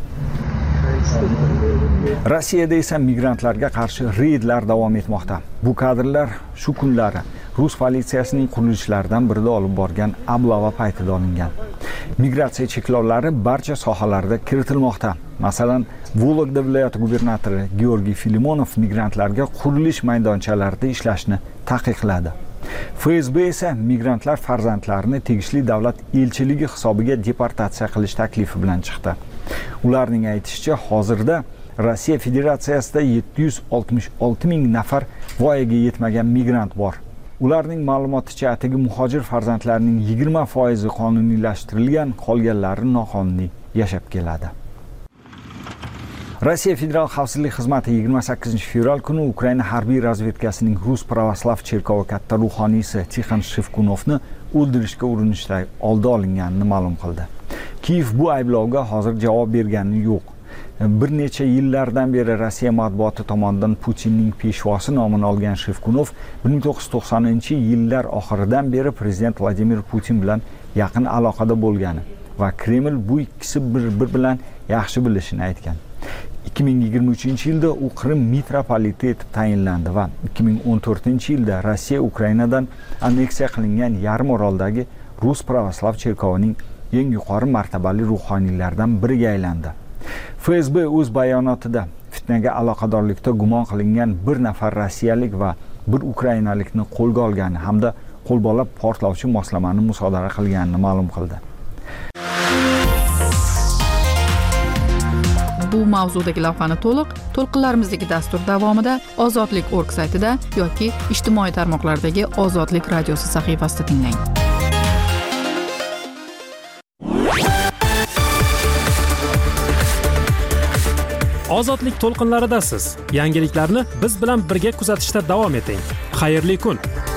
Rossiyada esa migrantlarga qarshi reydlar davom etmoqda. Bu kadrlar shu kunlari Rus politsiyasining qurilishlaridan birida olib borgan ablava paytida olingan. Migratsiya cheklovlari barcha sohalarda kiritilmoqda. Masalan, Vologda viloyati gubernatori Georgiy Filimonov migrantlarga qurilish maydonchalarida ishlashni taqiqladi. F S B esa migrantlar farzandlarini tegishli davlat elchiligi hisobiga deportatsiya qilish taklifi bilan chiqdi. Ularning aytishicha, hozirda Rossiya Federatsiyasida yetti yuz oltmish olti ming nafar voyaga yetmagan migrant bor. Ularning ma'lumoticha, atigi muhojir farzandlarining yigirma foizi qonuniylashtirilgan, qolganlari noqonuniy yashab keladi. Rossiya Federal xavfsizlik xizmati yigirma sakkizinchi fevral kuni Ukraina harbiy razvedkasining Rus Pravoslav cherkovi katta ruhoniysi Tixon Shevkunovni o'ldirishga urinishda oldi olinganini ma'lum qildi. Kiyev bu ayblovga hozir javob bergani yo'q. Bir necha yillardan beri Rossiya matbuoti tomonidan Putinning peshvosi nomini olgan Shevkunov bir ming to'qqiz yuz to'qsoninchi yillar oxiridan beri prezident Vladimir Putin bilan yaqin aloqada bo'lgani va Kreml bu ikkisi bir-bir bilan yaxshi bilishini aytgan. ikki ming yigirma uchinchi yilda u Qrim mitropoliti etib tayinlandi va ikki ming o'n to'rtinchi yilda Rossiya Ukrainadan anneksiya qilingan yarim oroldagi Rus Pravoslav cherkovining eng yuqori martabali ruhoniylardan biriga aylandi. F S B o'z bayonotida fitnaga aloqadorlikda gumon qilingan bir nafar rossiyalik va bir ukrainalikni qo'lga olgani hamda qo'lbola portlovchi moslamani musodara qilganini ma'lum qildi. Bu mavzudagi lavhani to'liq to'lqinlarimizdagi dastur davomida ozodlik nokta org saytida yoki ijtimoiy tarmoqlardagi Ozodlik radiosi sahifasida tinglang. Ozodlik to'lqinlaridasiz. Yangiliklarni biz bilan birga kuzatishda davom eting. Xayrli kun.